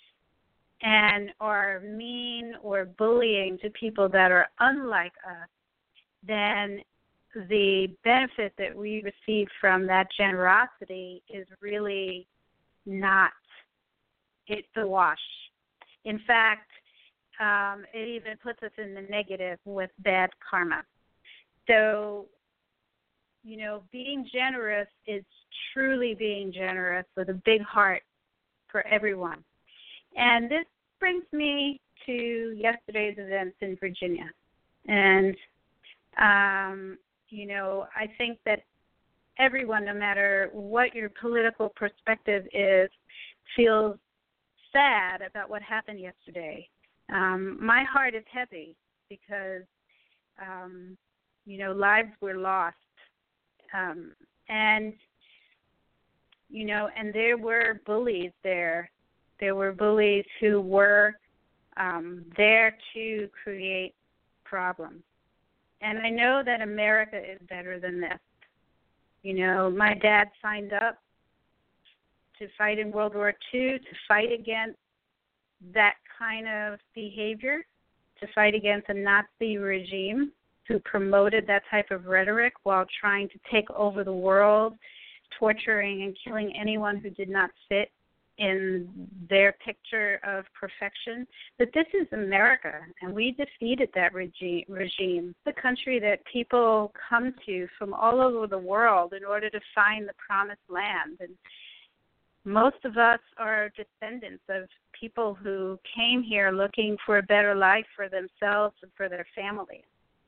and are mean or bullying to people that are unlike us, then the benefit that we receive from that generosity is really not, it's a wash. In fact, um, it even puts us in the negative with bad karma. So, you know, being generous is truly being generous with a big heart for everyone. And this brings me to yesterday's events in Virginia. And, um, you know, I think that everyone, no matter what your political perspective is, feels sad about what happened yesterday. Um, my heart is heavy because, um, you know, lives were lost. Um, and, you know, and there were bullies there. There were bullies who were um, there to create problems. And I know that America is better than this. You know, my dad signed up to fight in World War Two, to fight against that kind of behavior, to fight against a Nazi regime who promoted that type of rhetoric while trying to take over the world, torturing and killing anyone who did not fit in their picture of perfection. But this is America, and we defeated that regi- regime, the country that people come to from all over the world in order to find the promised land. And most of us are descendants of people who came here looking for a better life for themselves and for their families.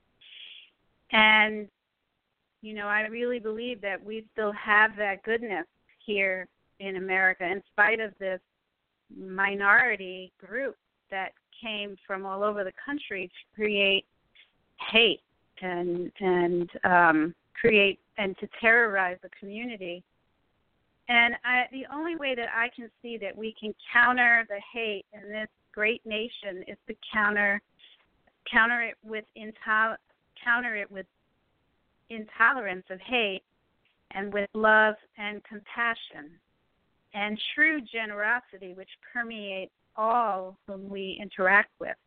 And, you know, I really believe that we still have that goodness here in America, in spite of this minority group that came from all over the country to create hate and and um, create and to terrorize the community. And I, the only way that I can see that we can counter the hate in this great nation is to counter counter it with intol- counter it with intolerance of hate and with love and compassion. and true generosity, which permeates all whom we interact with.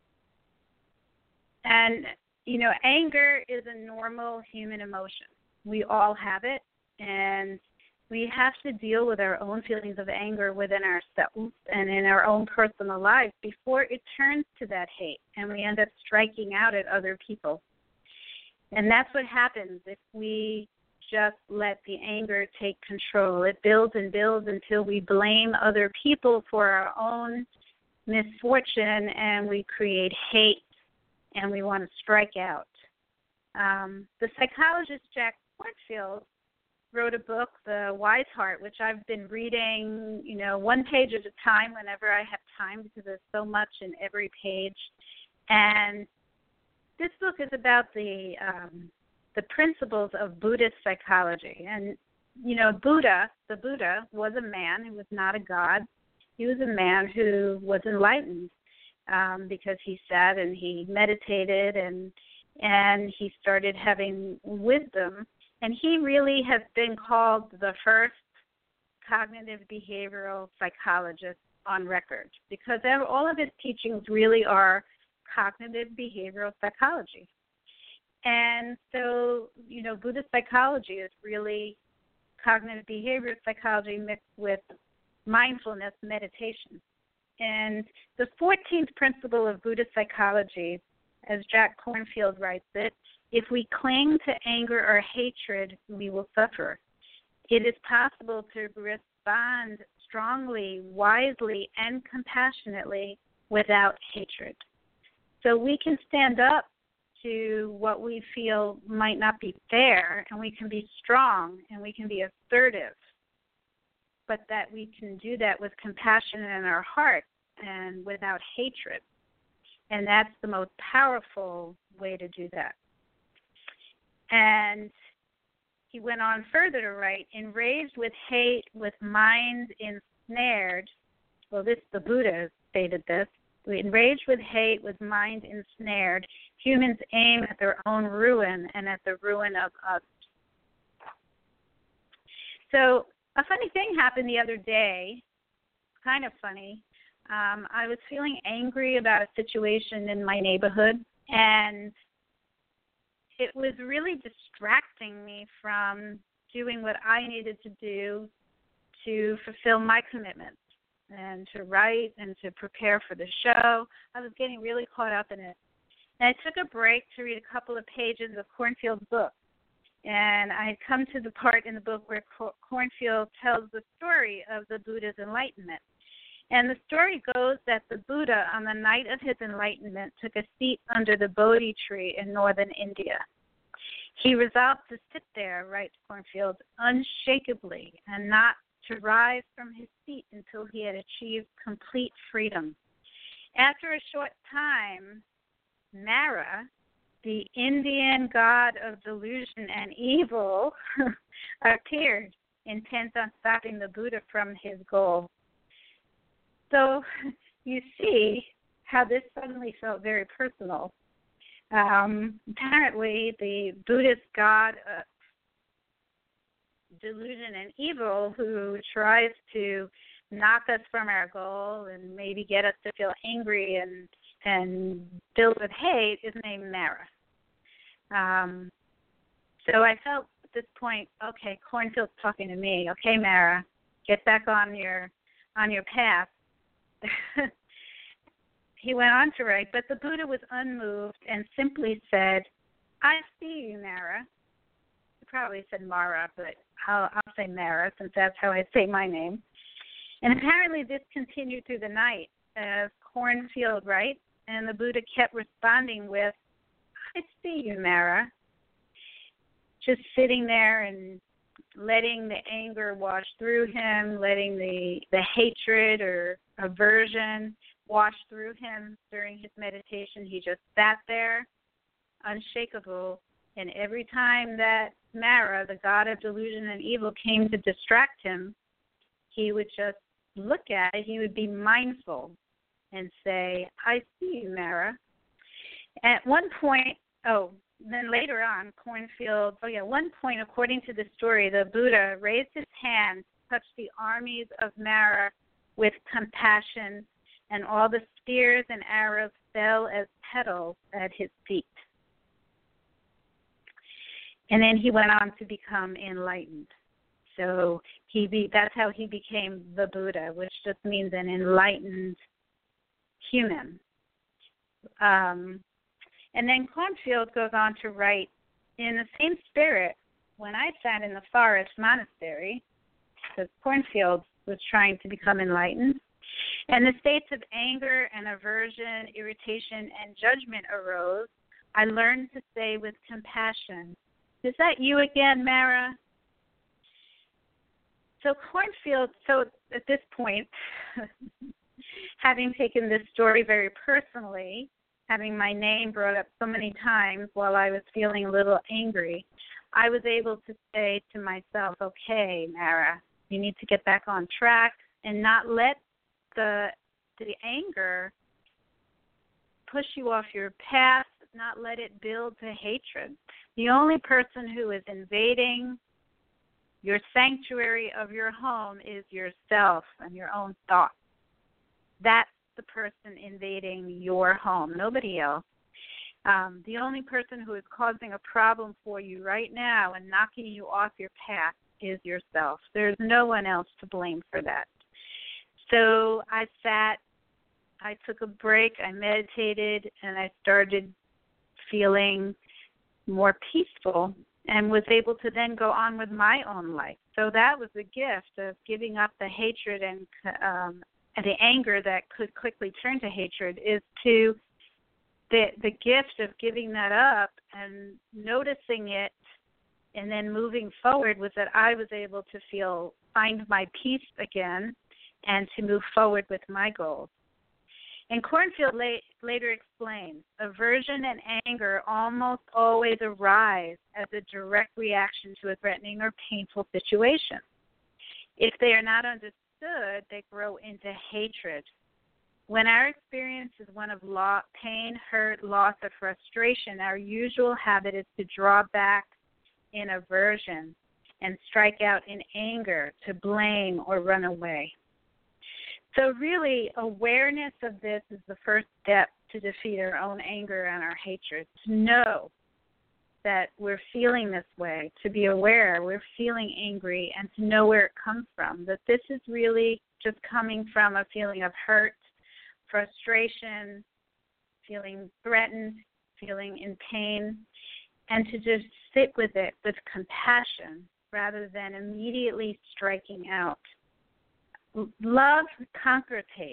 And, you know, anger is a normal human emotion. We all have it, and we have to deal with our own feelings of anger within ourselves and in our own personal lives before it turns to that hate, and we end up striking out at other people. And that's what happens if we just let the anger take control. It builds and builds until we blame other people for our own misfortune, and we create hate, and we want to strike out. Um, the psychologist Jack Kornfield wrote a book, The Wise Heart, which I've been reading, you know, one page at a time whenever I have time, because there's so much in every page. And this book is about the um, the principles of Buddhist psychology. And, you know, Buddha, the Buddha, was a man who was not a god. He was a man who was enlightened um, because he sat and he meditated and and he started having wisdom. And he really has been called the first cognitive behavioral psychologist on record, because all of his teachings really are cognitive behavioral psychology. And so, you know, Buddhist psychology is really cognitive behavioral psychology mixed with mindfulness meditation. And the fourteenth principle of Buddhist psychology, as Jack Kornfield writes it, if we cling to anger or hatred, we will suffer. It is possible to respond strongly, wisely, and compassionately without hatred. So we can stand up to what we feel might not be fair, and we can be strong, and we can be assertive, but that we can do that with compassion in our heart and without hatred. And that's the most powerful way to do that. And he went on further to write, enraged with hate, with mind ensnared, well, this, the Buddha stated this, enraged with hate, with mind ensnared, humans aim at their own ruin and at the ruin of others. So a funny thing happened the other day, kind of funny. Um, I was feeling angry about a situation in my neighborhood, and it was really distracting me from doing what I needed to do to fulfill my commitments and to write and to prepare for the show. I was getting really caught up in it. And I took a break to read a couple of pages of Kornfield's book. And I had come to the part in the book where Kornfield tells the story of the Buddha's enlightenment. And the story goes that the Buddha, on the night of his enlightenment, took a seat under the Bodhi tree in northern India. He resolved to sit there, writes Kornfield, unshakably and not to rise from his seat until he had achieved complete freedom. After a short time, Mara, the Indian god of delusion and evil, appeared, intent on stopping the Buddha from his goal. So you see how this suddenly felt very personal. Um, apparently, the Buddhist god of delusion and evil, who tries to knock us from our goal and maybe get us to feel angry and and filled with hate, is named Mara. Um, so I felt at this point, okay, Kornfield's talking to me. Okay, Mara, get back on your on your path. He went on to write, but the Buddha was unmoved and simply said, I see you, Mara. He probably said Mara, but I'll, I'll say Mara since that's how I say my name. And apparently this continued through the night, as Kornfield writes, and the Buddha kept responding with, I see you, Mara. Just sitting there and letting the anger wash through him, letting the, the hatred or aversion wash through him during his meditation. He just sat there, unshakable, and every time that Mara, the god of delusion and evil, came to distract him, he would just look at it. He would be mindful and say, I see you, Mara. At one point, oh, then later on, Kornfield, oh yeah, one point, according to the story, the Buddha raised his hand touched the armies of Mara with compassion, and all the spears and arrows fell as petals at his feet. And then he went on to become enlightened. So he be, that's how he became the Buddha, which just means an enlightened human. Um, and then Cornfield goes on to write, in the same spirit, when I sat in the forest monastery, because Cornfield was trying to become enlightened, and the states of anger and aversion, irritation, and judgment arose, I learned to say with compassion, is that you again, Mara? So Cornfield, so at this point, having taken this story very personally, having my name brought up so many times while I was feeling a little angry, I was able to say to myself, okay, Mara, you need to get back on track and not let the the anger push you off your path, not let it build to hatred. The only person who is invading your sanctuary of your home is yourself and your own thoughts. That's the person invading your home, nobody else. Um, the only person who is causing a problem for you right now and knocking you off your path is yourself. There's no one else to blame for that. So I sat, I took a break, I meditated, and I started feeling more peaceful and was able to then go on with my own life. So that was the gift of giving up the hatred and um, and the anger that could quickly turn to hatred is to the the gift of giving that up and noticing it and then moving forward was that I was able to feel, find my peace again and to move forward with my goals. And Cornfield la- later explains, aversion and anger almost always arise as a direct reaction to a threatening or painful situation. If they are not understood, they grow into hatred. When our experience is one of lo- pain, hurt, loss, or frustration, our usual habit is to draw back in aversion and strike out in anger, to blame or run away. So really, awareness of this is the first step to defeat our own anger and our hatred. To know that we're feeling this way, to be aware we're feeling angry, and to know where it comes from, that this is really just coming from a feeling of hurt, frustration, feeling threatened, feeling in pain, and to just sit with it with compassion rather than immediately striking out. Love conquers hate.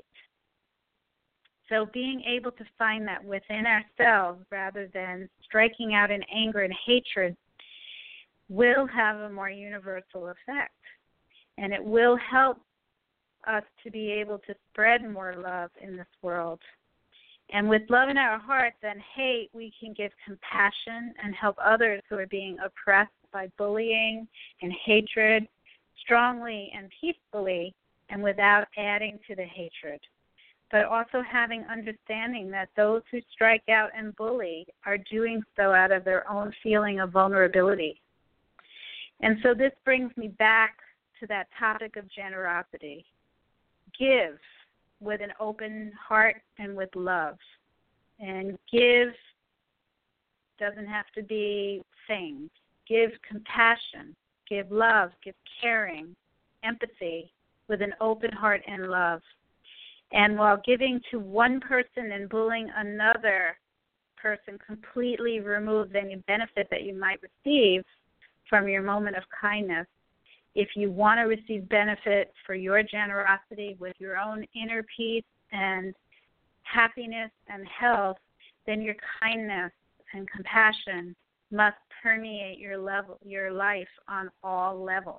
So being able to find that within ourselves rather than striking out in anger and hatred will have a more universal effect. And it will help us to be able to spread more love in this world. And with love in our hearts and hate, we can give compassion and help others who are being oppressed by bullying and hatred strongly and peacefully and without adding to the hatred. But also having understanding that those who strike out and bully are doing so out of their own feeling of vulnerability. And so this brings me back to that topic of generosity. Give with an open heart and with love. And give doesn't have to be things. Give compassion, give love, give caring, empathy with an open heart and love. And while giving to one person and bullying another person completely removes any benefit that you might receive from your moment of kindness, if you want to receive benefit for your generosity with your own inner peace and happiness and health, then your kindness and compassion must permeate your level, your life on all levels.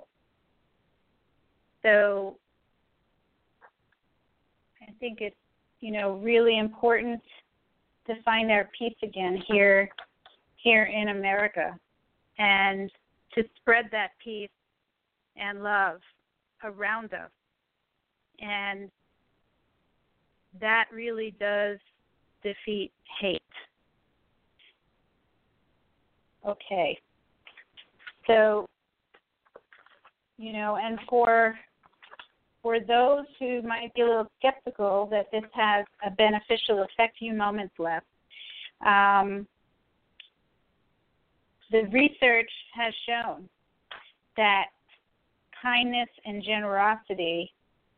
So I think it's, you know, really important to find our peace again here, here in America, and to spread that peace and love around us. And that really does defeat hate. Okay. So, you know, and for for those who might be a little skeptical that this has a beneficial effect, few moments left. Um, the research has shown that kindness and generosity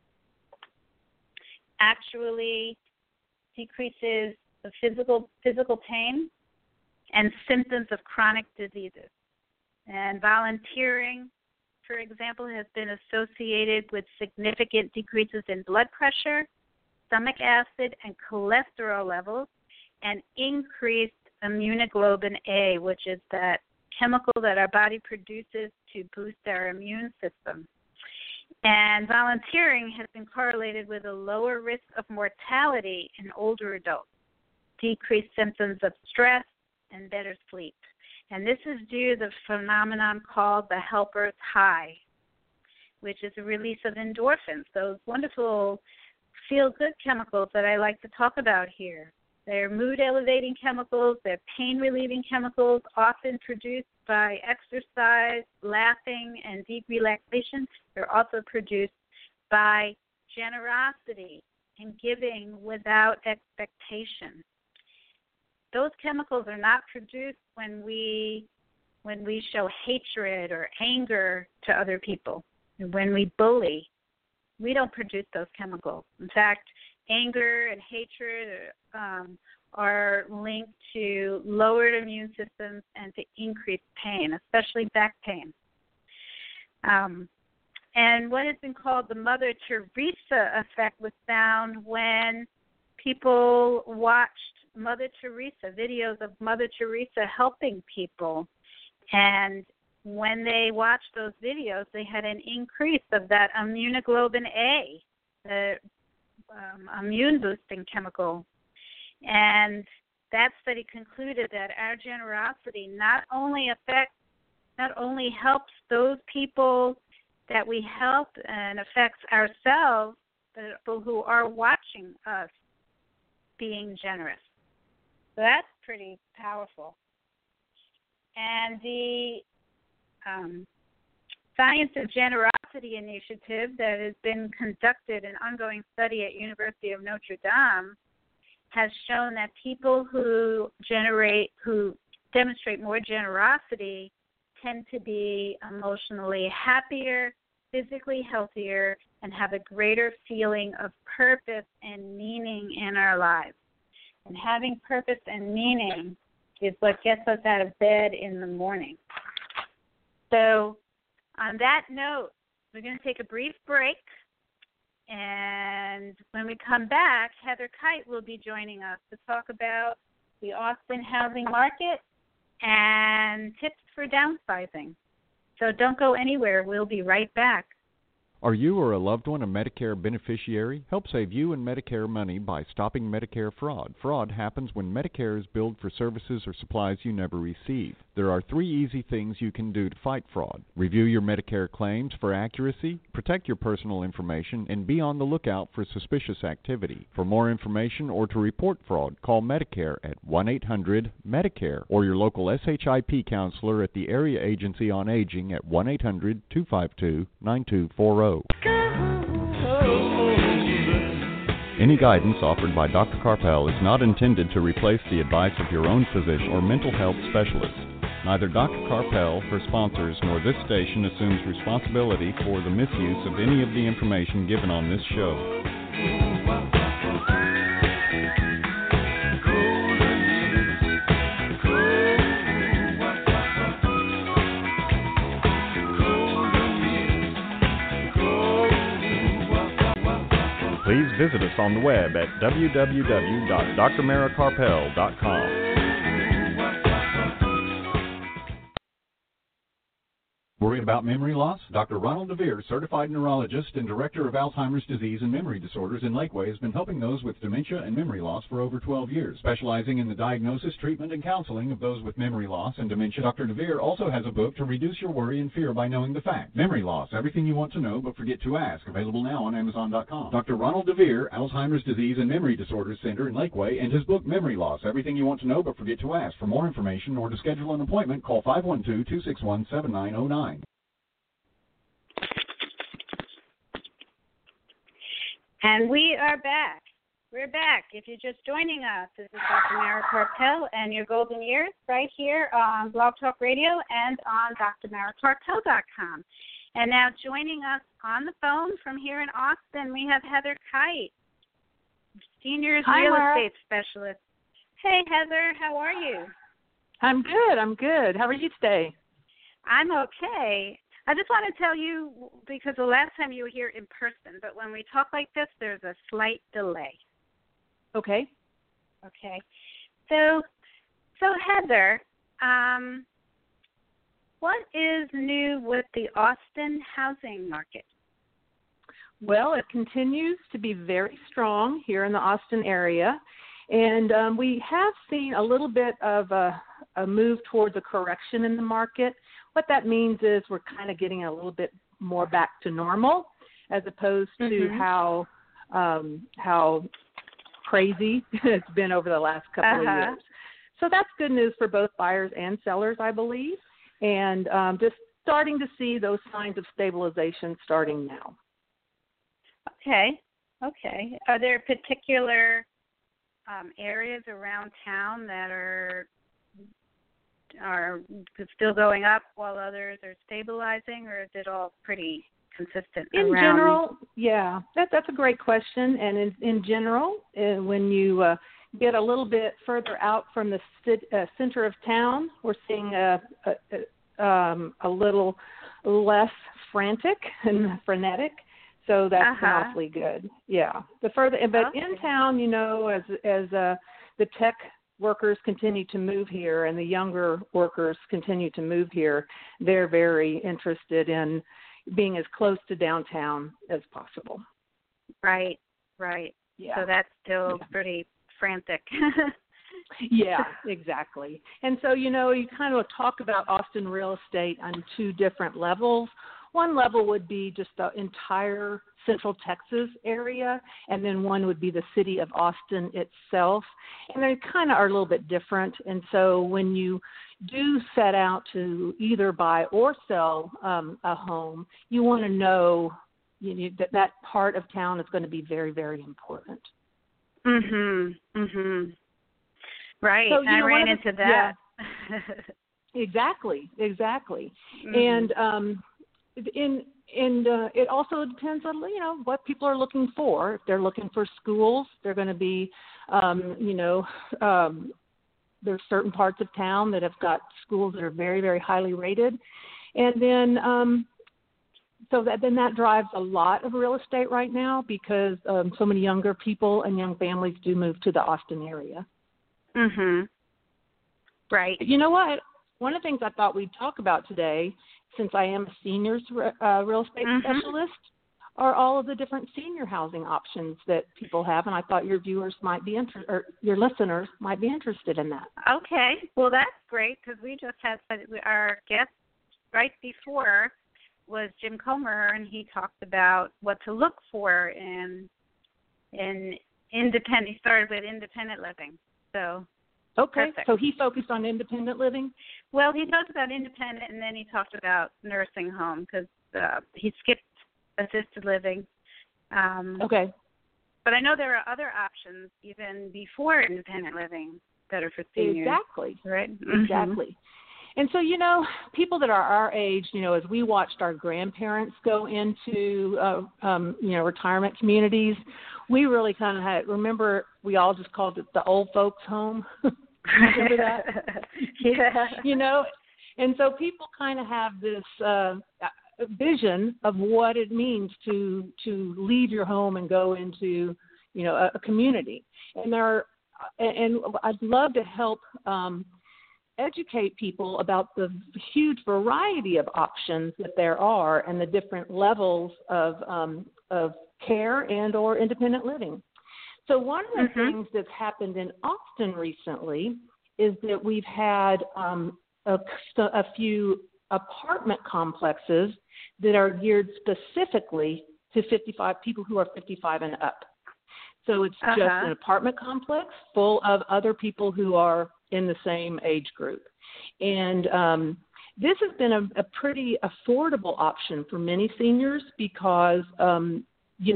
actually decreases the physical physical pain and symptoms of chronic diseases. And volunteering, for example, has been associated with significant decreases in blood pressure, stomach acid, and cholesterol levels, and increased immunoglobulin A, which is that chemical that our body produces to boost our immune system. And volunteering has been correlated with a lower risk of mortality in older adults, decreased symptoms of stress, and better sleep. And this is due to the phenomenon called the helper's high, which is a release of endorphins, those wonderful feel-good chemicals that I like to talk about here. They're mood-elevating chemicals, they're pain-relieving chemicals, often produced by exercise, laughing, and deep relaxation. They're also produced by generosity and giving without expectation. Those chemicals are not produced when we when we show hatred or anger to other people, when we bully. We don't produce those chemicals. In fact, anger and hatred um, are linked to lowered immune systems and to increased pain, especially back pain. Um, and what has been called the Mother Teresa effect was found when people watched Mother Teresa, videos of Mother Teresa helping people. And when they watched those videos, they had an increase of that immunoglobulin A, the um, immune-boosting chemical. And that study concluded that our generosity not only affects, not only helps those people that we help and affects ourselves, but people who are watching us being generous. So that's pretty powerful. And the um, Science of Generosity Initiative that has been conducted, an ongoing study at University of Notre Dame, has shown that people who generate, who demonstrate more generosity tend to be emotionally happier, physically healthier, and have a greater feeling of purpose and meaning in our lives. And having purpose and meaning is what gets us out of bed in the morning. So on that note, we're going to take a brief break. And when we come back, Heather Kite will be joining us to talk about the Austin housing market and tips for downsizing. So don't go anywhere. We'll be right back. Are you or a loved one a Medicare beneficiary? Help save you and Medicare money by stopping Medicare fraud. Fraud happens when Medicare is billed for services or supplies you never receive. There are three easy things you can do to fight fraud. Review your Medicare claims for accuracy, protect your personal information, and be on the lookout for suspicious activity. For more information or to report fraud, call Medicare at one eight hundred Medicare or your local S H I P counselor at the Area Agency on Aging at one eight hundred two five two nine two four zero. Any guidance offered by Doctor Karpel is not intended to replace the advice of your own physician or mental health specialist. Neither Doctor Karpel, her sponsors, nor this station assumes responsibility for the misuse of any of the information given on this show. Please visit us on the web at w w w dot dr mara karpel dot com. Worried about memory loss? Doctor Ronald DeVere, certified neurologist and director of Alzheimer's disease and memory disorders in Lakeway, has been helping those with dementia and memory loss for over twelve years. Specializing in the diagnosis, treatment, and counseling of those with memory loss and dementia, Doctor DeVere also has a book to reduce your worry and fear by knowing the facts. Memory Loss, Everything You Want to Know But Forget to Ask, available now on amazon dot com. Doctor Ronald DeVere, Alzheimer's disease and memory disorders center in Lakeway, and his book, Memory Loss, Everything You Want to Know But Forget to Ask. For more information or to schedule an appointment, call five one two, two six one, seven nine zero nine. And we are back. We're back. If you're just joining us, this is Doctor Mara Karpel and your golden years right here on Blog Talk Radio and on D R mara karpel dot com. And now joining us on the phone from here in Austin, we have Heather Kite, Seniors Hi, Real Mara. Estate Specialist. Hey, Heather, how are you? I'm good. I'm good. How are you today? I'm okay. I just want to tell you, because the last time you were here in person, but when we talk like this, there's a slight delay. Okay. Okay. So, so Heather, um, what is new with the Austin housing market? Well, it continues to be very strong here in the Austin area, and um, we have seen a little bit of a, a move towards a correction in the market. What that means is we're kind of getting a little bit more back to normal, as opposed to mm-hmm. how um, how crazy it's been over the last couple uh-huh. of years. So that's good news for both buyers and sellers, I believe, and um, just starting to see those signs of stabilization starting now. Okay. Okay. Are there particular um, areas around town that are are still going up while others are stabilizing, or is it all pretty consistent? In around? general, yeah, that, that's a great question. And in, in general, uh, when you uh, get a little bit further out from the cit- uh, center of town, we're seeing a, a, a, um, a little less frantic and frenetic. So that's uh-huh. been awfully good. Yeah. The further, but okay. in town, you know, as as uh, the tech workers continue to move here and the younger workers continue to move here, they're very interested in being as close to downtown as possible. Right. Right. Yeah. So that's still yeah. pretty frantic. Yeah, exactly. And so, you know, you kind of talk about Austin real estate on two different levels. One level would be just the entire Central Texas area, and then one would be the city of Austin itself. And they kind of are a little bit different. And so when you do set out to either buy or sell um, a home, you want to know, you know, that that part of town is going to be very, very important. Mhm. Mhm. Right. So, you I know, ran the, into that. Yeah. Exactly, exactly. Mm-hmm. And um, in and uh, it also depends on, you know, what people are looking for. If they're looking for schools, they're going to be, um, you know, um, there's certain parts of town that have got schools that are very, very highly rated, and then um, so that then that drives a lot of real estate right now because um, so many younger people and young families do move to the Austin area. Mhm. Right. You know what? One of the things I thought we'd talk about today, since I am a seniors uh, real estate mm-hmm. specialist, are all of the different senior housing options that people have, and I thought your viewers might be interested, or your listeners might be interested in that. Okay. Well, that's great because we just had our guest right before was Jim Comer, and he talked about what to look for in in independent. He started with independent living. So okay, perfect. So he focused on independent living? Well, he talked about independent, and then he talked about nursing home because uh, he skipped assisted living. Um, okay. But I know there are other options even before independent living that are for seniors. Exactly. Right? Exactly. Mm-hmm. And so, you know, people that are our age, you know, as we watched our grandparents go into, uh, um, you know, retirement communities, we really kind of had, remember, we all just called it the old folks home. Remember that? Yeah. You know, and so people kind of have this uh, vision of what it means to to leave your home and go into, you know, a, a community. And there are, and I'd love to help um, educate people about the huge variety of options that there are and the different levels of um, of care and or independent living. So one of the mm-hmm. things that's happened in Austin recently is that we've had um, a, a few apartment complexes that are geared specifically to fifty-five people who are fifty-five and up. So it's uh-huh. just an apartment complex full of other people who are in the same age group. And um, this has been a, a pretty affordable option for many seniors because, um, you know, you,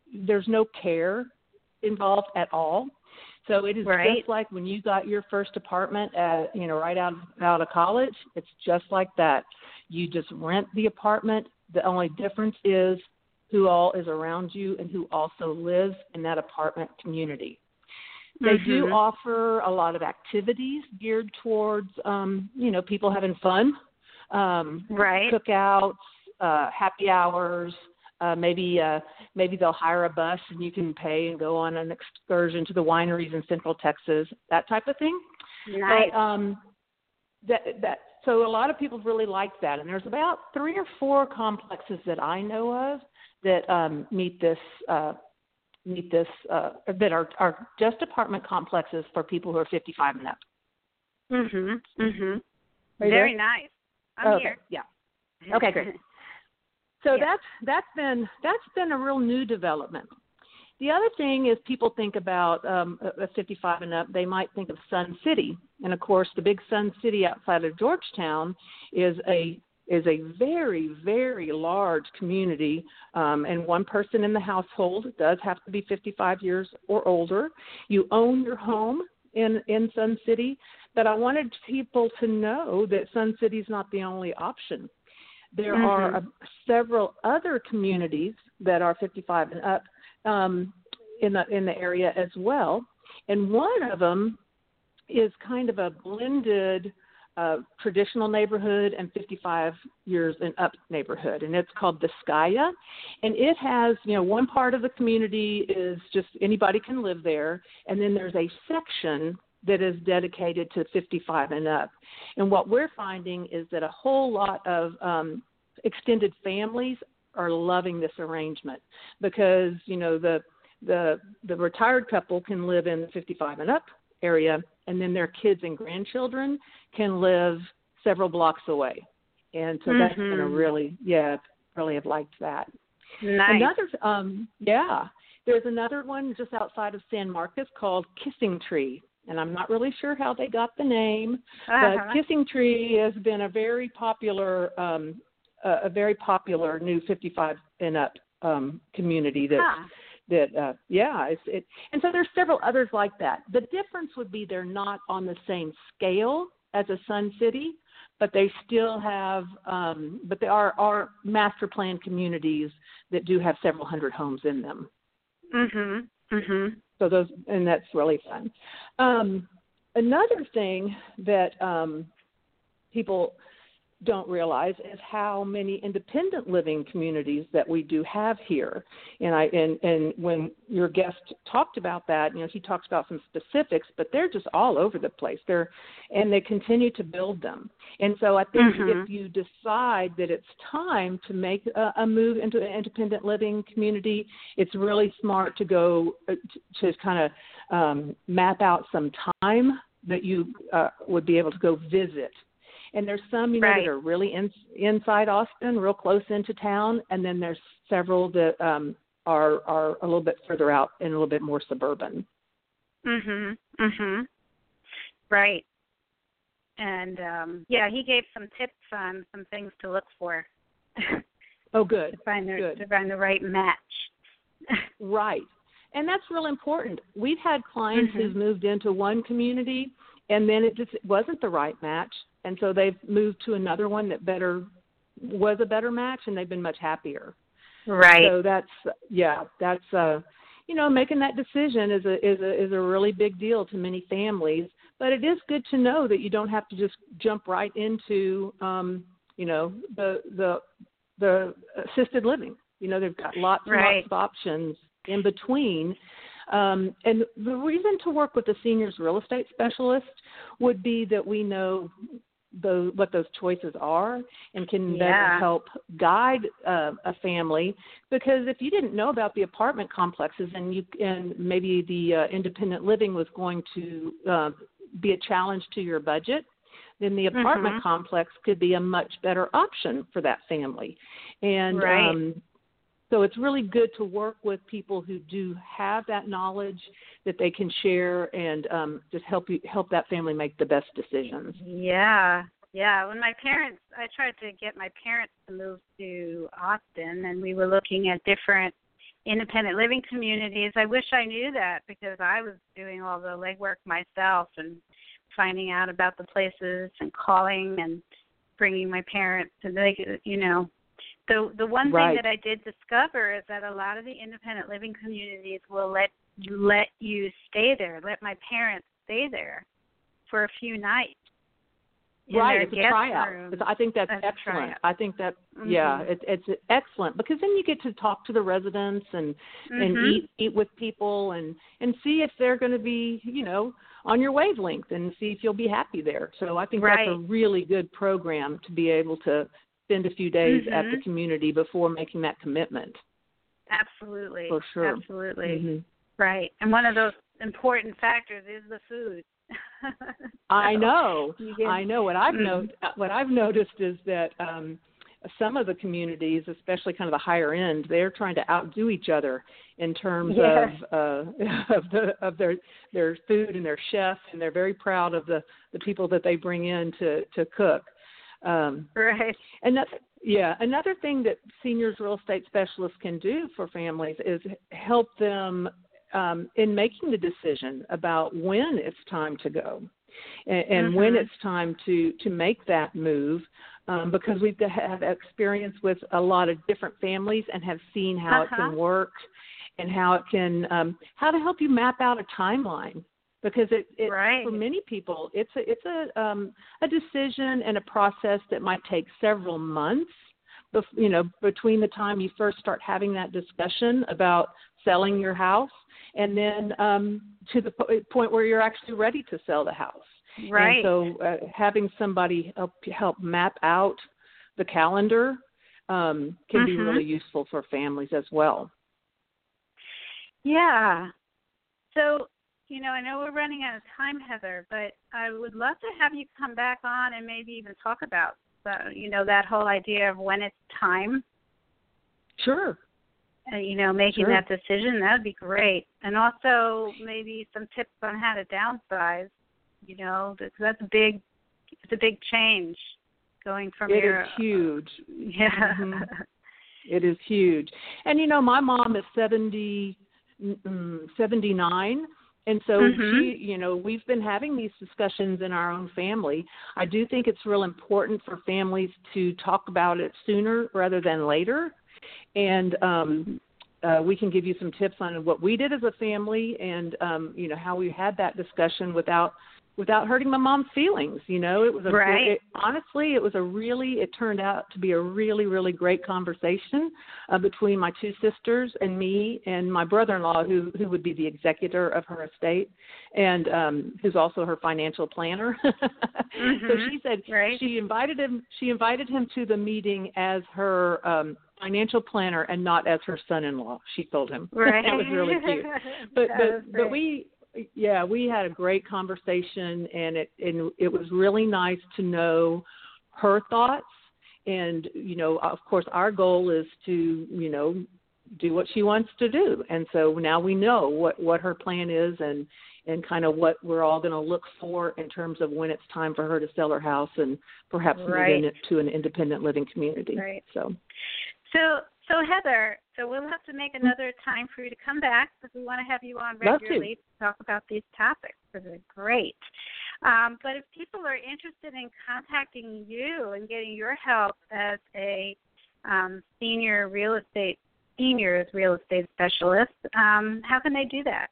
there's no care involved at all. So it is right. just like when you got your first apartment at, you know, right out of, out of college. It's just like that. You just rent the apartment. The only difference is who all is around you and who also lives in that apartment community. They mm-hmm. do offer a lot of activities geared towards, um, you know, people having fun, um, right. cookouts, uh, happy hours. Uh, maybe uh, maybe they'll hire a bus and you can pay and go on an excursion to the wineries in Central Texas, that type of thing. Nice. But, um, that that so a lot of people really like that, and there's about three or four complexes that I know of that um, meet this uh, meet this uh, that are are just apartment complexes for people who are fifty-five and up. Mhm. Mhm. Very there? nice. I'm okay. here. Yeah. Okay, great. So yeah. that's that's been that's been a real new development. The other thing is people think about um, a fifty-five and up. They might think of Sun City, and of course, the big Sun City outside of Georgetown is a is a very very large community, um, and one person in the household does have to be fifty-five years or older. You own your home in in Sun City, but I wanted people to know that Sun City is not the only option. There mm-hmm. are uh, several other communities that are fifty-five and up um, in the in the area as well, and one of them is kind of a blended uh, traditional neighborhood and fifty-five years and up neighborhood, and it's called Vizcaya, and it has, you know, one part of the community is just anybody can live there, and then there's a section that is dedicated to fifty-five and up. And what we're finding is that a whole lot of um, extended families are loving this arrangement because, you know, the the the retired couple can live in the fifty-five and up area, and then their kids and grandchildren can live several blocks away. And so mm-hmm. that's been a really, yeah, really have liked that. Nice. Another, um, yeah, there's another one just outside of San Marcos called Kissing Tree. And I'm not really sure how they got the name, uh-huh. but Kissing Tree has been a very popular, um, uh, a very popular new fifty-five and up um, community that, huh. that uh, yeah, it's, it, and so there's several others like that. The difference would be they're not on the same scale as a Sun City, but they still have, um, but they are, are master plan communities that do have several hundred homes in them. Mhm. Mhm. So those, and that's really fun. Um, another thing that um, people don't realize is how many independent living communities that we do have here. And I and, and when your guest talked about that, you know, he talks about some specifics, but they're just all over the place. They're and they continue to build them. And so I think mm-hmm. if you decide that it's time to make a, a move into an independent living community, it's really smart to go uh, to, to kind of um, map out some time that you uh, would be able to go visit. And there's some, you know, right. that are really in, inside Austin, real close into town, and then there's several that um, are are a little bit further out and a little bit more suburban. Mhm. Mhm. Right. And um, yeah, he gave some tips on some things to look for. Oh, good. to find the good. to find the right match. Right. And that's real important. We've had clients mm-hmm. who've moved into one community, and then it just wasn't the right match. And so they've moved to another one that better was a better match, and they've been much happier. Right. So that's yeah, that's uh, you know, making that decision is a is a is a really big deal to many families. But it is good to know that you don't have to just jump right into um, you know, the the the assisted living. You know, they've got lots and right. lots of options in between. Um, and the reason to work with a seniors real estate specialist would be that we know the, what those choices are and can yeah. better help guide uh, a family. Because if you didn't know about the apartment complexes and you and maybe the uh, independent living was going to uh, be a challenge to your budget, then the apartment mm-hmm. complex could be a much better option for that family. And right. um, so it's really good to work with people who do have that knowledge that they can share and um, just help you help that family make the best decisions. Yeah, yeah. When my parents, I tried to get my parents to move to Austin, and we were looking at different independent living communities. I wish I knew that because I was doing all the legwork myself and finding out about the places and calling and bringing my parents. And they, you know, the the one right. thing that I did discover is that a lot of the independent living communities will let let you stay there, let my parents stay there for a few nights. Right, it's a tryout. It's, I think that's, that's excellent. I think that, mm-hmm. yeah, it, it's excellent because then you get to talk to the residents and mm-hmm. and eat eat with people and, and see if they're going to be, you know, on your wavelength and see if you'll be happy there. So I think right. that's a really good program to be able to spend a few days mm-hmm. at the community before making that commitment. Absolutely. For sure. Absolutely. Mm-hmm. Right. And one of those important factors is the food. so I know. Get, I know. What I've mm-hmm. no, what I've noticed is that um, some of the communities, especially kind of the higher end, they're trying to outdo each other in terms yeah. of uh, of the of their their food and their chef, and they're very proud of the, the people that they bring in to to cook. Um, right. And that, yeah, another thing that seniors real estate specialists can do for families is help them Um, in making the decision about when it's time to go and, and mm-hmm. when it's time to, to make that move, um, because we've have experience with a lot of different families and have seen how uh-huh. it can work and how it can um, how to help you map out a timeline. Because it, it right. for many people, it's a, it's a um, a decision and a process that might take several months. Bef- you know, between the time you first start having that discussion about selling your house, and then um, to the po- point where you're actually ready to sell the house. Right. And so uh, having somebody help help map out the calendar um, can mm-hmm. be really useful for families as well. Yeah. So, you know, I know we're running out of time, Heather, but I would love to have you come back on and maybe even talk about, uh, you know, that whole idea of when it's time. Sure. Uh, you know, making sure. that decision, that would be great. And also maybe some tips on how to downsize, you know, because that's a big, it's a big change going from it your... It is huge. Yeah. Mm-hmm. It is huge. And, you know, my mom is seventy, seventy-nine, and so mm-hmm. she, you know, we've been having these discussions in our own family. I do think it's real important for families to talk about it sooner rather than later. And um, uh, we can give you some tips on what we did as a family and, um, you know, how we had that discussion without without hurting my mom's feelings. You know, it was a right. it, honestly, it was a really, it turned out to be a really, really great conversation uh, between my two sisters and me and my brother-in-law, who, who would be the executor of her estate and um, who's also her financial planner. mm-hmm. So she said right. she invited him, she invited him to the meeting as her um, financial planner and not as her son-in-law, she told him. Right. That was really cute. But, but, but we, Yeah, we had a great conversation, and it and it was really nice to know her thoughts. And, you know, of course, our goal is to, you know, do what she wants to do. And so now we know what, what her plan is and, and kind of what we're all going to look for in terms of when it's time for her to sell her house and perhaps right. move into an independent living community. Right. So, so, so Heather, so we'll have to make another time for you to come back because we want to have you on regularly to. to talk about these topics because they're great. Um, but if people are interested in contacting you and getting your help as a um, senior real estate seniors real estate specialist, um, how can they do that?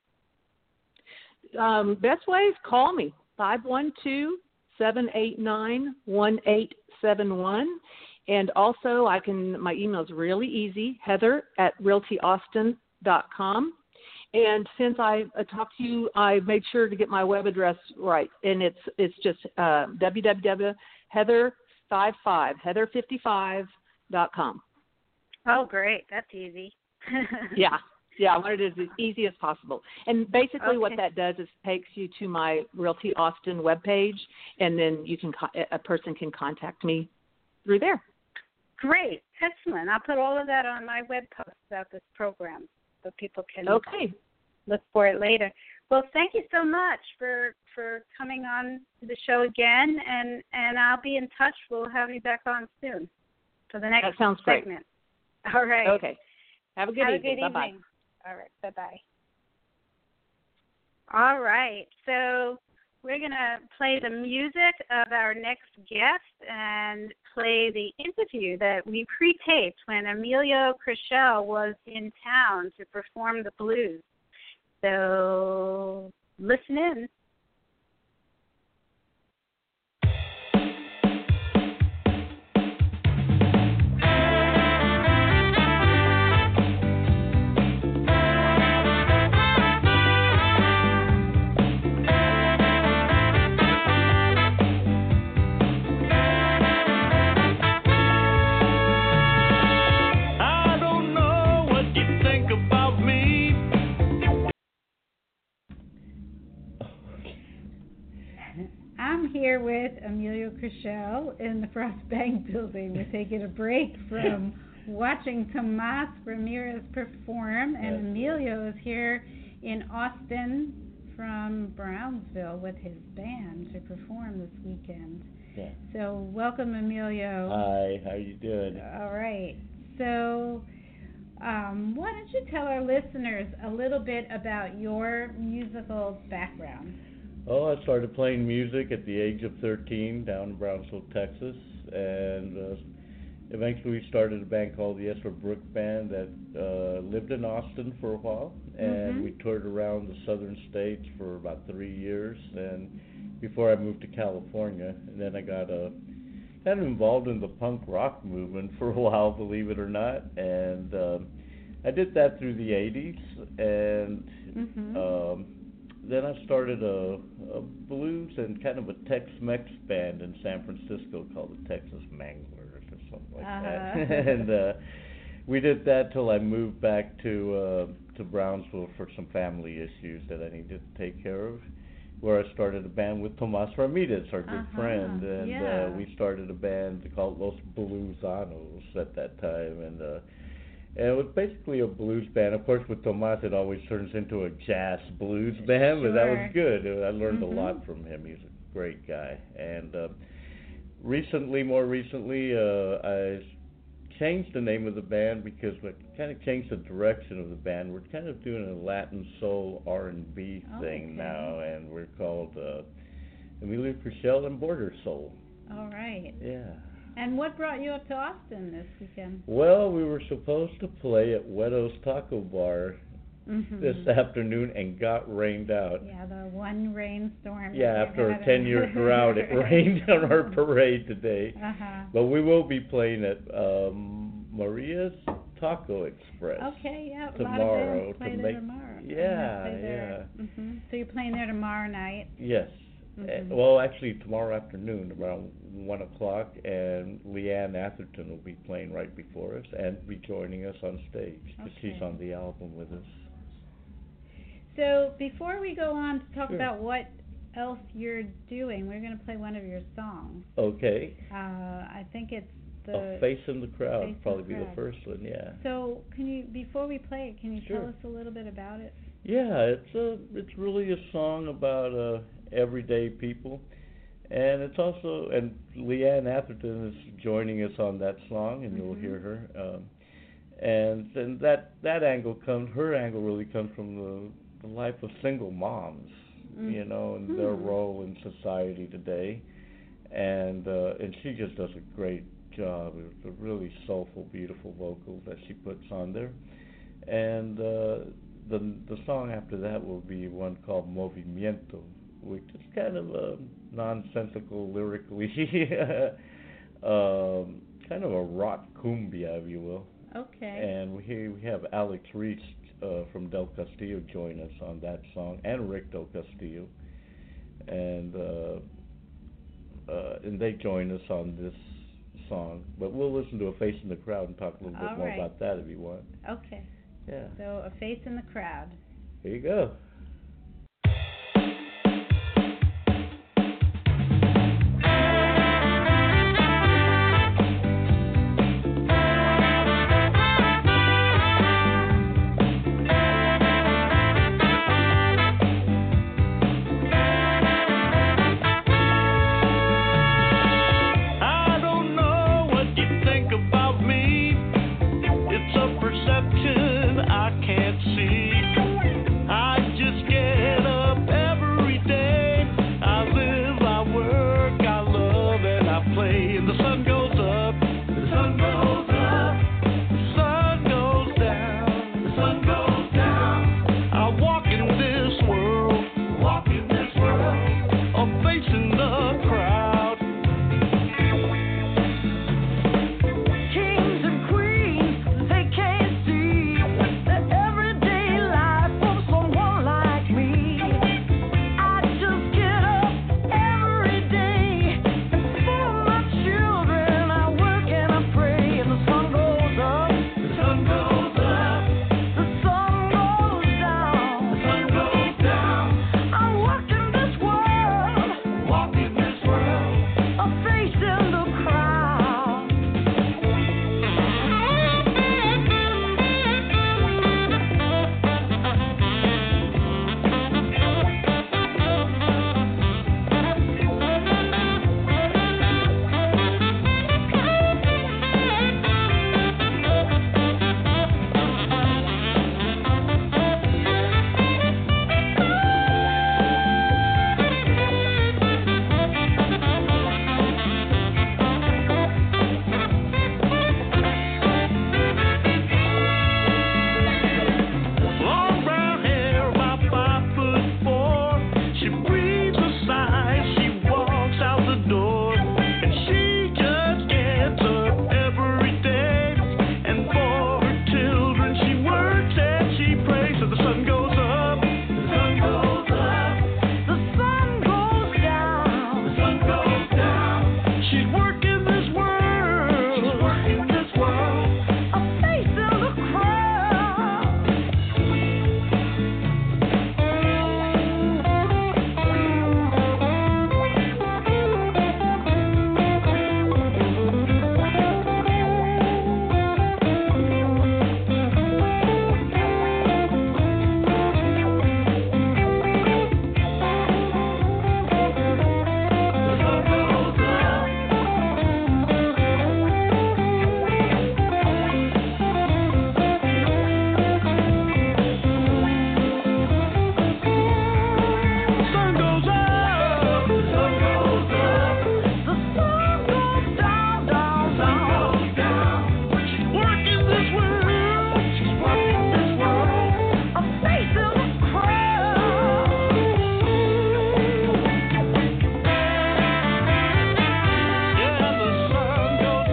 Um, best way is call me, five one two, seven eight nine, one eight seven one. And also, I can. My email is really easy, Heather at realty austin dot com. And since I uh, talked to you, I made sure to get my web address right, and it's it's just uh, w w w dot heather fifty-five heather fifty-five dot com. Oh, great! That's easy. yeah, yeah. I wanted it as easy as possible. And basically, okay. what that does is takes you to my Realty Austin webpage, and then you can a person can contact me through there. Great. Excellent. I'll put all of that on my web post about this program so people can okay. look for it later. Well, thank you so much for, for coming on to the show again, and, and I'll be in touch. We'll have you back on soon for the next that sounds segment. Great. All right. Okay. Have a good Have evening. A good Bye-bye. evening. All right. Bye-bye. All right. So we're going to play the music of our next guest and play the interview that we pre-taped when Emilio Crichel was in town to perform the blues. So listen in. I'm here with Emilio Crichel in the Frost Bank building. We're taking a break from watching Tomas Ramirez perform, and Emilio is here in Austin from Brownsville with his band to perform this weekend. Yeah. So welcome, Emilio. Hi, how you doing? All right. So um, why don't you tell our listeners a little bit about your musical background? Oh, I started playing music at the age of thirteen down in Brownsville, Texas, and uh, eventually started a band called the Ezra Brook Band that uh, lived in Austin for a while, and mm-hmm. we toured around the southern states for about three years, and before I moved to California, and then I got uh, kind of involved in the punk rock movement for a while, believe it or not, and um, I did that through the eighties, and mm-hmm. um, then I started a, a blues and kind of a Tex-Mex band in San Francisco called the Texas Manglers or something like uh-huh. that. and uh, we did that till I moved back to uh, to Brownsville for some family issues that I needed to take care of, where I started a band with Tomas Ramirez, our good uh-huh. friend, and yeah. uh, we started a band called Los Bluesanos at that time, and uh, And it was basically a blues band. Of course, with Tomas, it always turns into a jazz blues band, sure. but that was good. I learned mm-hmm. a lot from him. He's a great guy. And uh, recently, more recently, uh, I changed the name of the band because we kind of changed the direction of the band. We're kind of doing a Latin soul R and B oh, thing okay. now, and we're called uh, Emilio Crichel and Border Soul. All right. Yeah. And what brought you up to Austin this weekend? Well, we were supposed to play at Huero's Taco Bar mm-hmm. this afternoon and got rained out. Yeah, the one rainstorm. Yeah, after a ten-year drought, it rained on our parade today. Uh-huh. But we will be playing at um, Maria's Taco Express. Okay, yeah. A tomorrow lot of bands play to there make, tomorrow. Yeah, yeah. Mm-hmm. So you're playing there tomorrow night? Yes. Mm-hmm. Uh, well, actually, tomorrow afternoon, around one o'clock, and Leanne Atherton will be playing right before us and be joining us on stage because okay. she's on the album with us. So before we go on to talk sure. about what else you're doing, we're going to play one of your songs. Okay. Uh, I think it's the... A Face in the Crowd, Face probably the be crowd. the first one, yeah. So can you, before we play it, can you sure. tell us a little bit about it? Yeah, it's a, it's really a song about uh, everyday people, and it's also, and Leanne Atherton is joining us on that song, and mm-hmm. you'll hear her. Um, and and that that angle comes, her angle really comes from the, the life of single moms, mm-hmm. you know, and their role in society today. And uh, and she just does a great job. It's a really soulful, beautiful vocals that she puts on there. And uh, the the song after that will be one called Movimiento, which is kind of a nonsensical lyrically, um, kind of a rock cumbia, if you will. Okay. And we we have Alex Reese uh, from Del Castillo join us on that song, and Rick Del Castillo, and uh, uh, and they join us on this song. But we'll listen to A Face in the Crowd and talk a little bit All more right. about that if you want. Okay. Yeah. So A Face in the Crowd. Here you go. I don't know what you think about me. It's a perception play and the sun goes up. The sun goes up. The sun goes down. The sun goes down. I walk in this world. Walk in this world. I'm facing the crowd. Kings and queens, they can't see the everyday life of someone like me. I just get up every day, and for my children I work and I pray, and the sun goes up, The sun goes up. the sun goes down, The sun goes down. I'm walking this world, Walk in this world. I'm facing the crowd. Long brown hair, about five foot four. She breathes a sigh, she walks out the door, and she just gets up every day. And for her children, she works and she prays. So the sun goes up, the sun goes up, The sun goes down. the sun goes down. She's working this world, she's working this world. I'm facing the crowd. The sun goes up. The sun goes up. The sun goes up. The sun goes down, down, down. Down. She's working this world. She's working this world. I'm facing the crowd. Yeah, the sun goes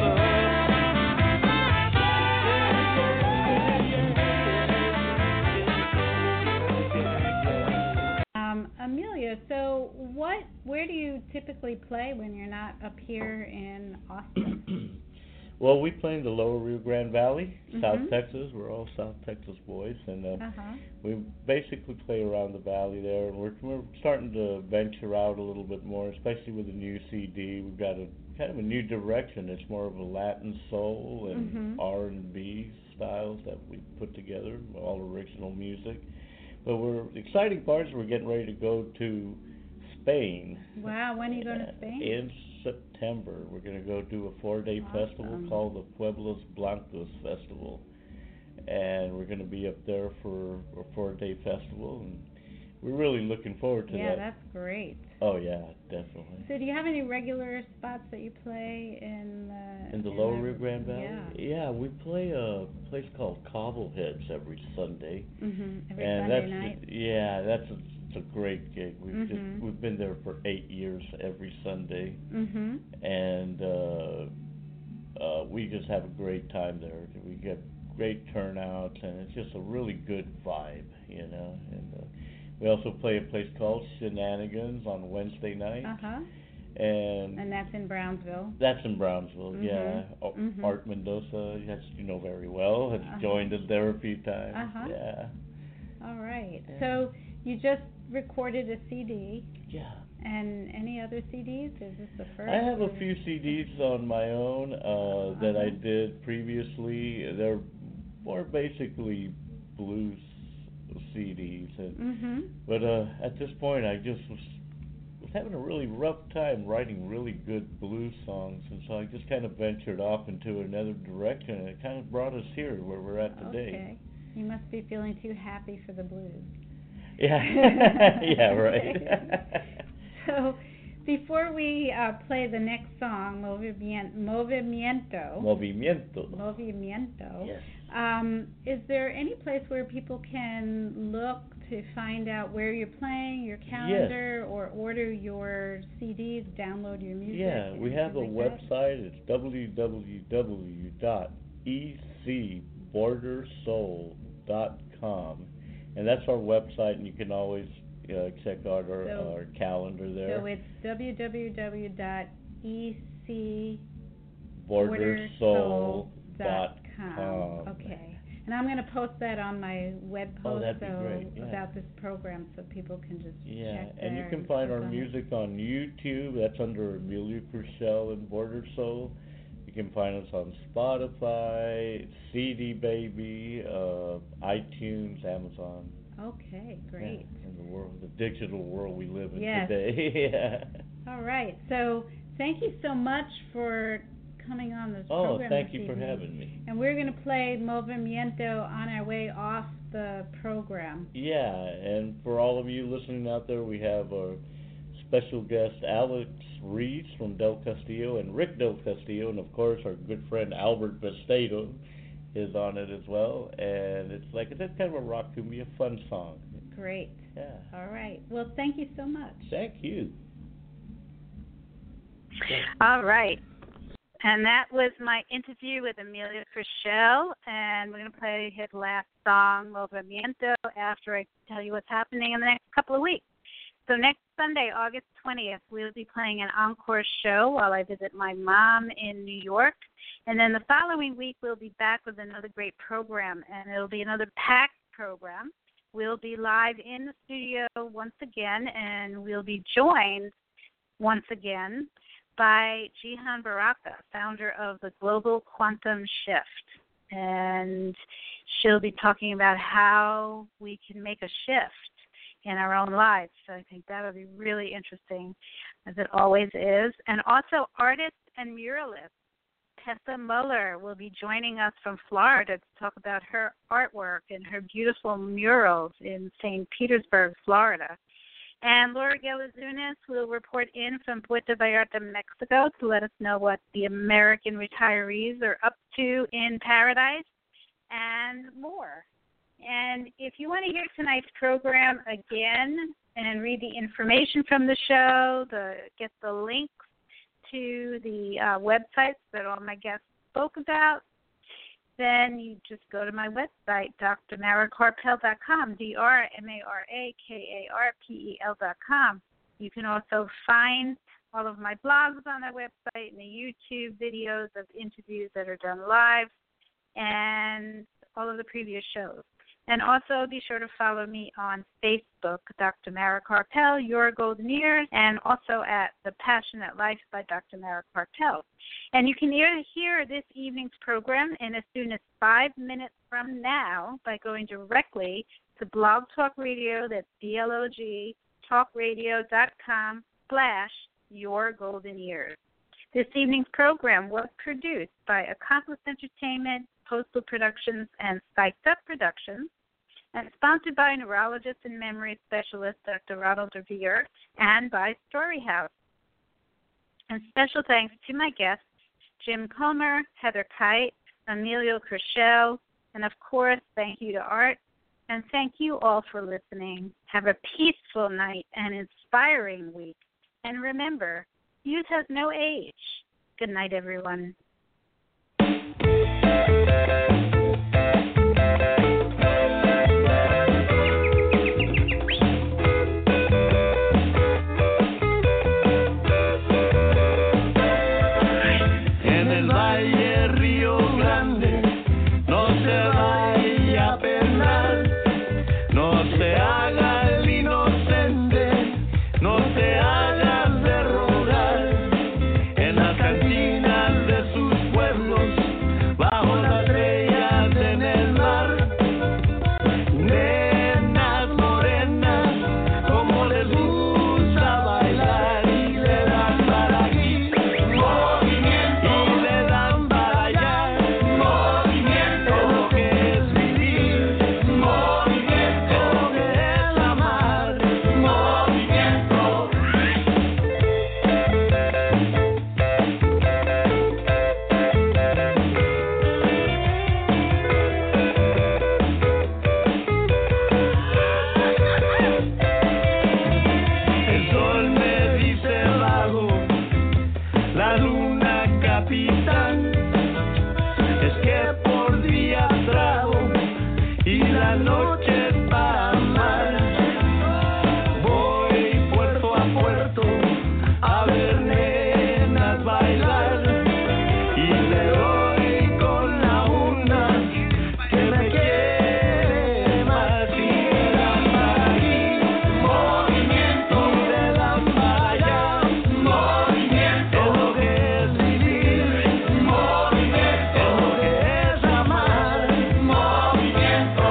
up. Um, Amelia, so what? Where do you typically play when you're not up here in Austin? Well, we play in the lower Rio Grande Valley, South Mhm. Texas. We're all South Texas boys, and uh, Uh-huh. we basically play around the valley there. And we're we're starting to venture out a little bit more, especially with the new C D. We've got a kind of a new direction. It's more of a Latin soul and Mhm. R and B styles that we put together, all original music. But we're the exciting part is we're getting ready to go to Spain. Wow, when are you going to Uh, Spain? In September, we're going to go do a four-day festival Awesome. called the Pueblos Blancos Festival, and we're going to be up there for a four-day festival, and we're really looking forward to Yeah, that. that's great. Oh yeah, definitely. So do you have any regular spots that you play in the In the Lower the- Rio Grande Valley? Yeah. Yeah, we play a place called Cobbleheads every Sunday. Mhm. Every and Sunday that's night. yeah, that's a, it's a great gig. We've just, Mhm. we've been there for eight years every Sunday, Mhm. and uh, uh, we just have a great time there. We get great turnouts, and it's just a really good vibe, you know. And uh, we also play a place called Shenanigans on Wednesday night, Uh-huh. and And that's in Brownsville. that's in Brownsville, Mhm. yeah. O- Mhm. Art Mendoza, yes, you know very well, has Uh-huh. joined us there a few times. Uh-huh. Yeah, All right. Yeah. So you just recorded a C D, yeah. and any other C Ds? Is this the first? I have a or- few C Ds on my own uh, that I Uh-huh. did previously. They're more basically blues C Ds, and Mhm. but uh, at this point, I just was was having a really rough time writing really good blues songs, and so I just kind of ventured off into another direction, and it kind of brought us here where we're at today. Okay. You must be feeling too happy for the blues. Yeah, yeah, right. So, Before we uh, play the next song, Movimien- Movimiento. Movimiento. Movimiento. Yes. Um, is there any place where people can look to find out where you're playing, your calendar, or order your C Ds, download your music? Yeah, we have a anything like that? website. It's w w w dot e c border soul dot com, and that's our website, and you can always uh, check out our, So- our calendar there. So it's w w w dot e c border soul dot com. Okay. And I'm going to post that on my web Oh, post that'd be so great, yeah. about this program so people can just Yeah, check and you there can find click our on it. music on YouTube. That's under Amelia Crushell and Border Soul. You can find us on Spotify, C D Baby, uh, iTunes, Amazon. Okay, great. Yeah, in the world, the digital world we live in Yes. today. Yeah. All right. So thank you so much for coming on this Oh, program thank this you for evening. having me. And we're going to play Movimiento on our way off the program. Yeah, and for all of you listening out there, we have our special guest Alex Reese from Del Castillo and Rick Del Castillo, and of course our good friend Albert Vestedo is on it as well. And it's like, it's kind of a rock to me, a fun song. Great. Yeah. All right. Well, thank you so much. Thank you. All right. And that was my interview with Amelia Crushell, and we're going to play his last song, Movimiento, after I tell you what's happening in the next couple of weeks. So next Sunday, August twentieth, we'll be playing an encore show while I visit my mom in New York. And then the following week, we'll be back with another great program, and it'll be another packed program. We'll be live in the studio once again, and we'll be joined once again by Jihan Baraka, founder of the Global Quantum Shift. And she'll be talking about how we can make a shift in our own lives. So I think that'll be really interesting, as it always is. And also artist and muralist Tessa Muller will be joining us from Florida to talk about her artwork and her beautiful murals in Saint Petersburg, Florida. And Laura Galazunas will report in from Puerto Vallarta, Mexico, to let us know what the American retirees are up to in paradise and more. And if you want to hear tonight's program again and read the information from the show, the, get the links to the uh, websites that all my guests spoke about, then you just go to my website, d r mara karpel dot com, D R M A R A K A R P E L dot com. You can also find all of my blogs on that website and the YouTube videos of interviews that are done live and all of the previous shows. And also be sure to follow me on Facebook, Doctor Mara Karpel, Your Golden Years, and also at The Passionate Life by Doctor Mara Karpel. And you can hear, hear this evening's program in as soon as five minutes from now by going directly to Blog Talk Radio, that's B L O G, talkradio.com slash Your Golden Years. This evening's program was produced by Accomplice Entertainment, Postal Productions, and Psyched Up Productions, and sponsored by neurologist and memory specialist Doctor Ronald Revere, and by Storyhouse. And special thanks to my guests, Jim Comer, Heather Kite, Emilio Crushell, and of course, thank you to Art, and thank you all for listening. Have a peaceful night and inspiring week. And remember, youth has no age. Good night, everyone. Bajo la estrella capitán. Es que por día trago y la noche para mar. Voy puerto a puerto a ver nenas bailar y le doy con la una que me quiere más y de la para aquí, movimiento y de la para allá, movimiento es lo que es vivir, movimiento es lo que es amar, movimiento.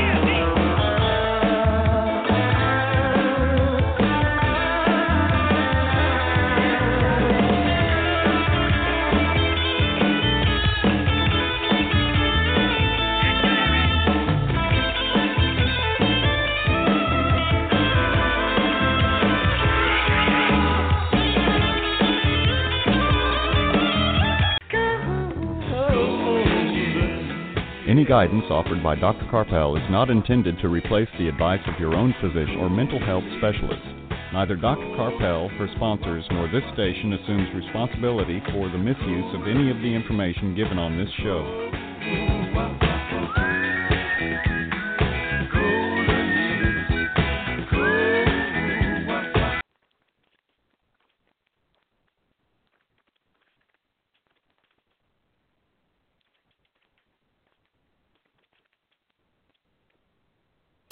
Any guidance offered by Doctor Carpel is not intended to replace the advice of your own physician or mental health specialist. Neither Doctor Carpel, her sponsors, nor this station assumes responsibility for the misuse of any of the information given on this show.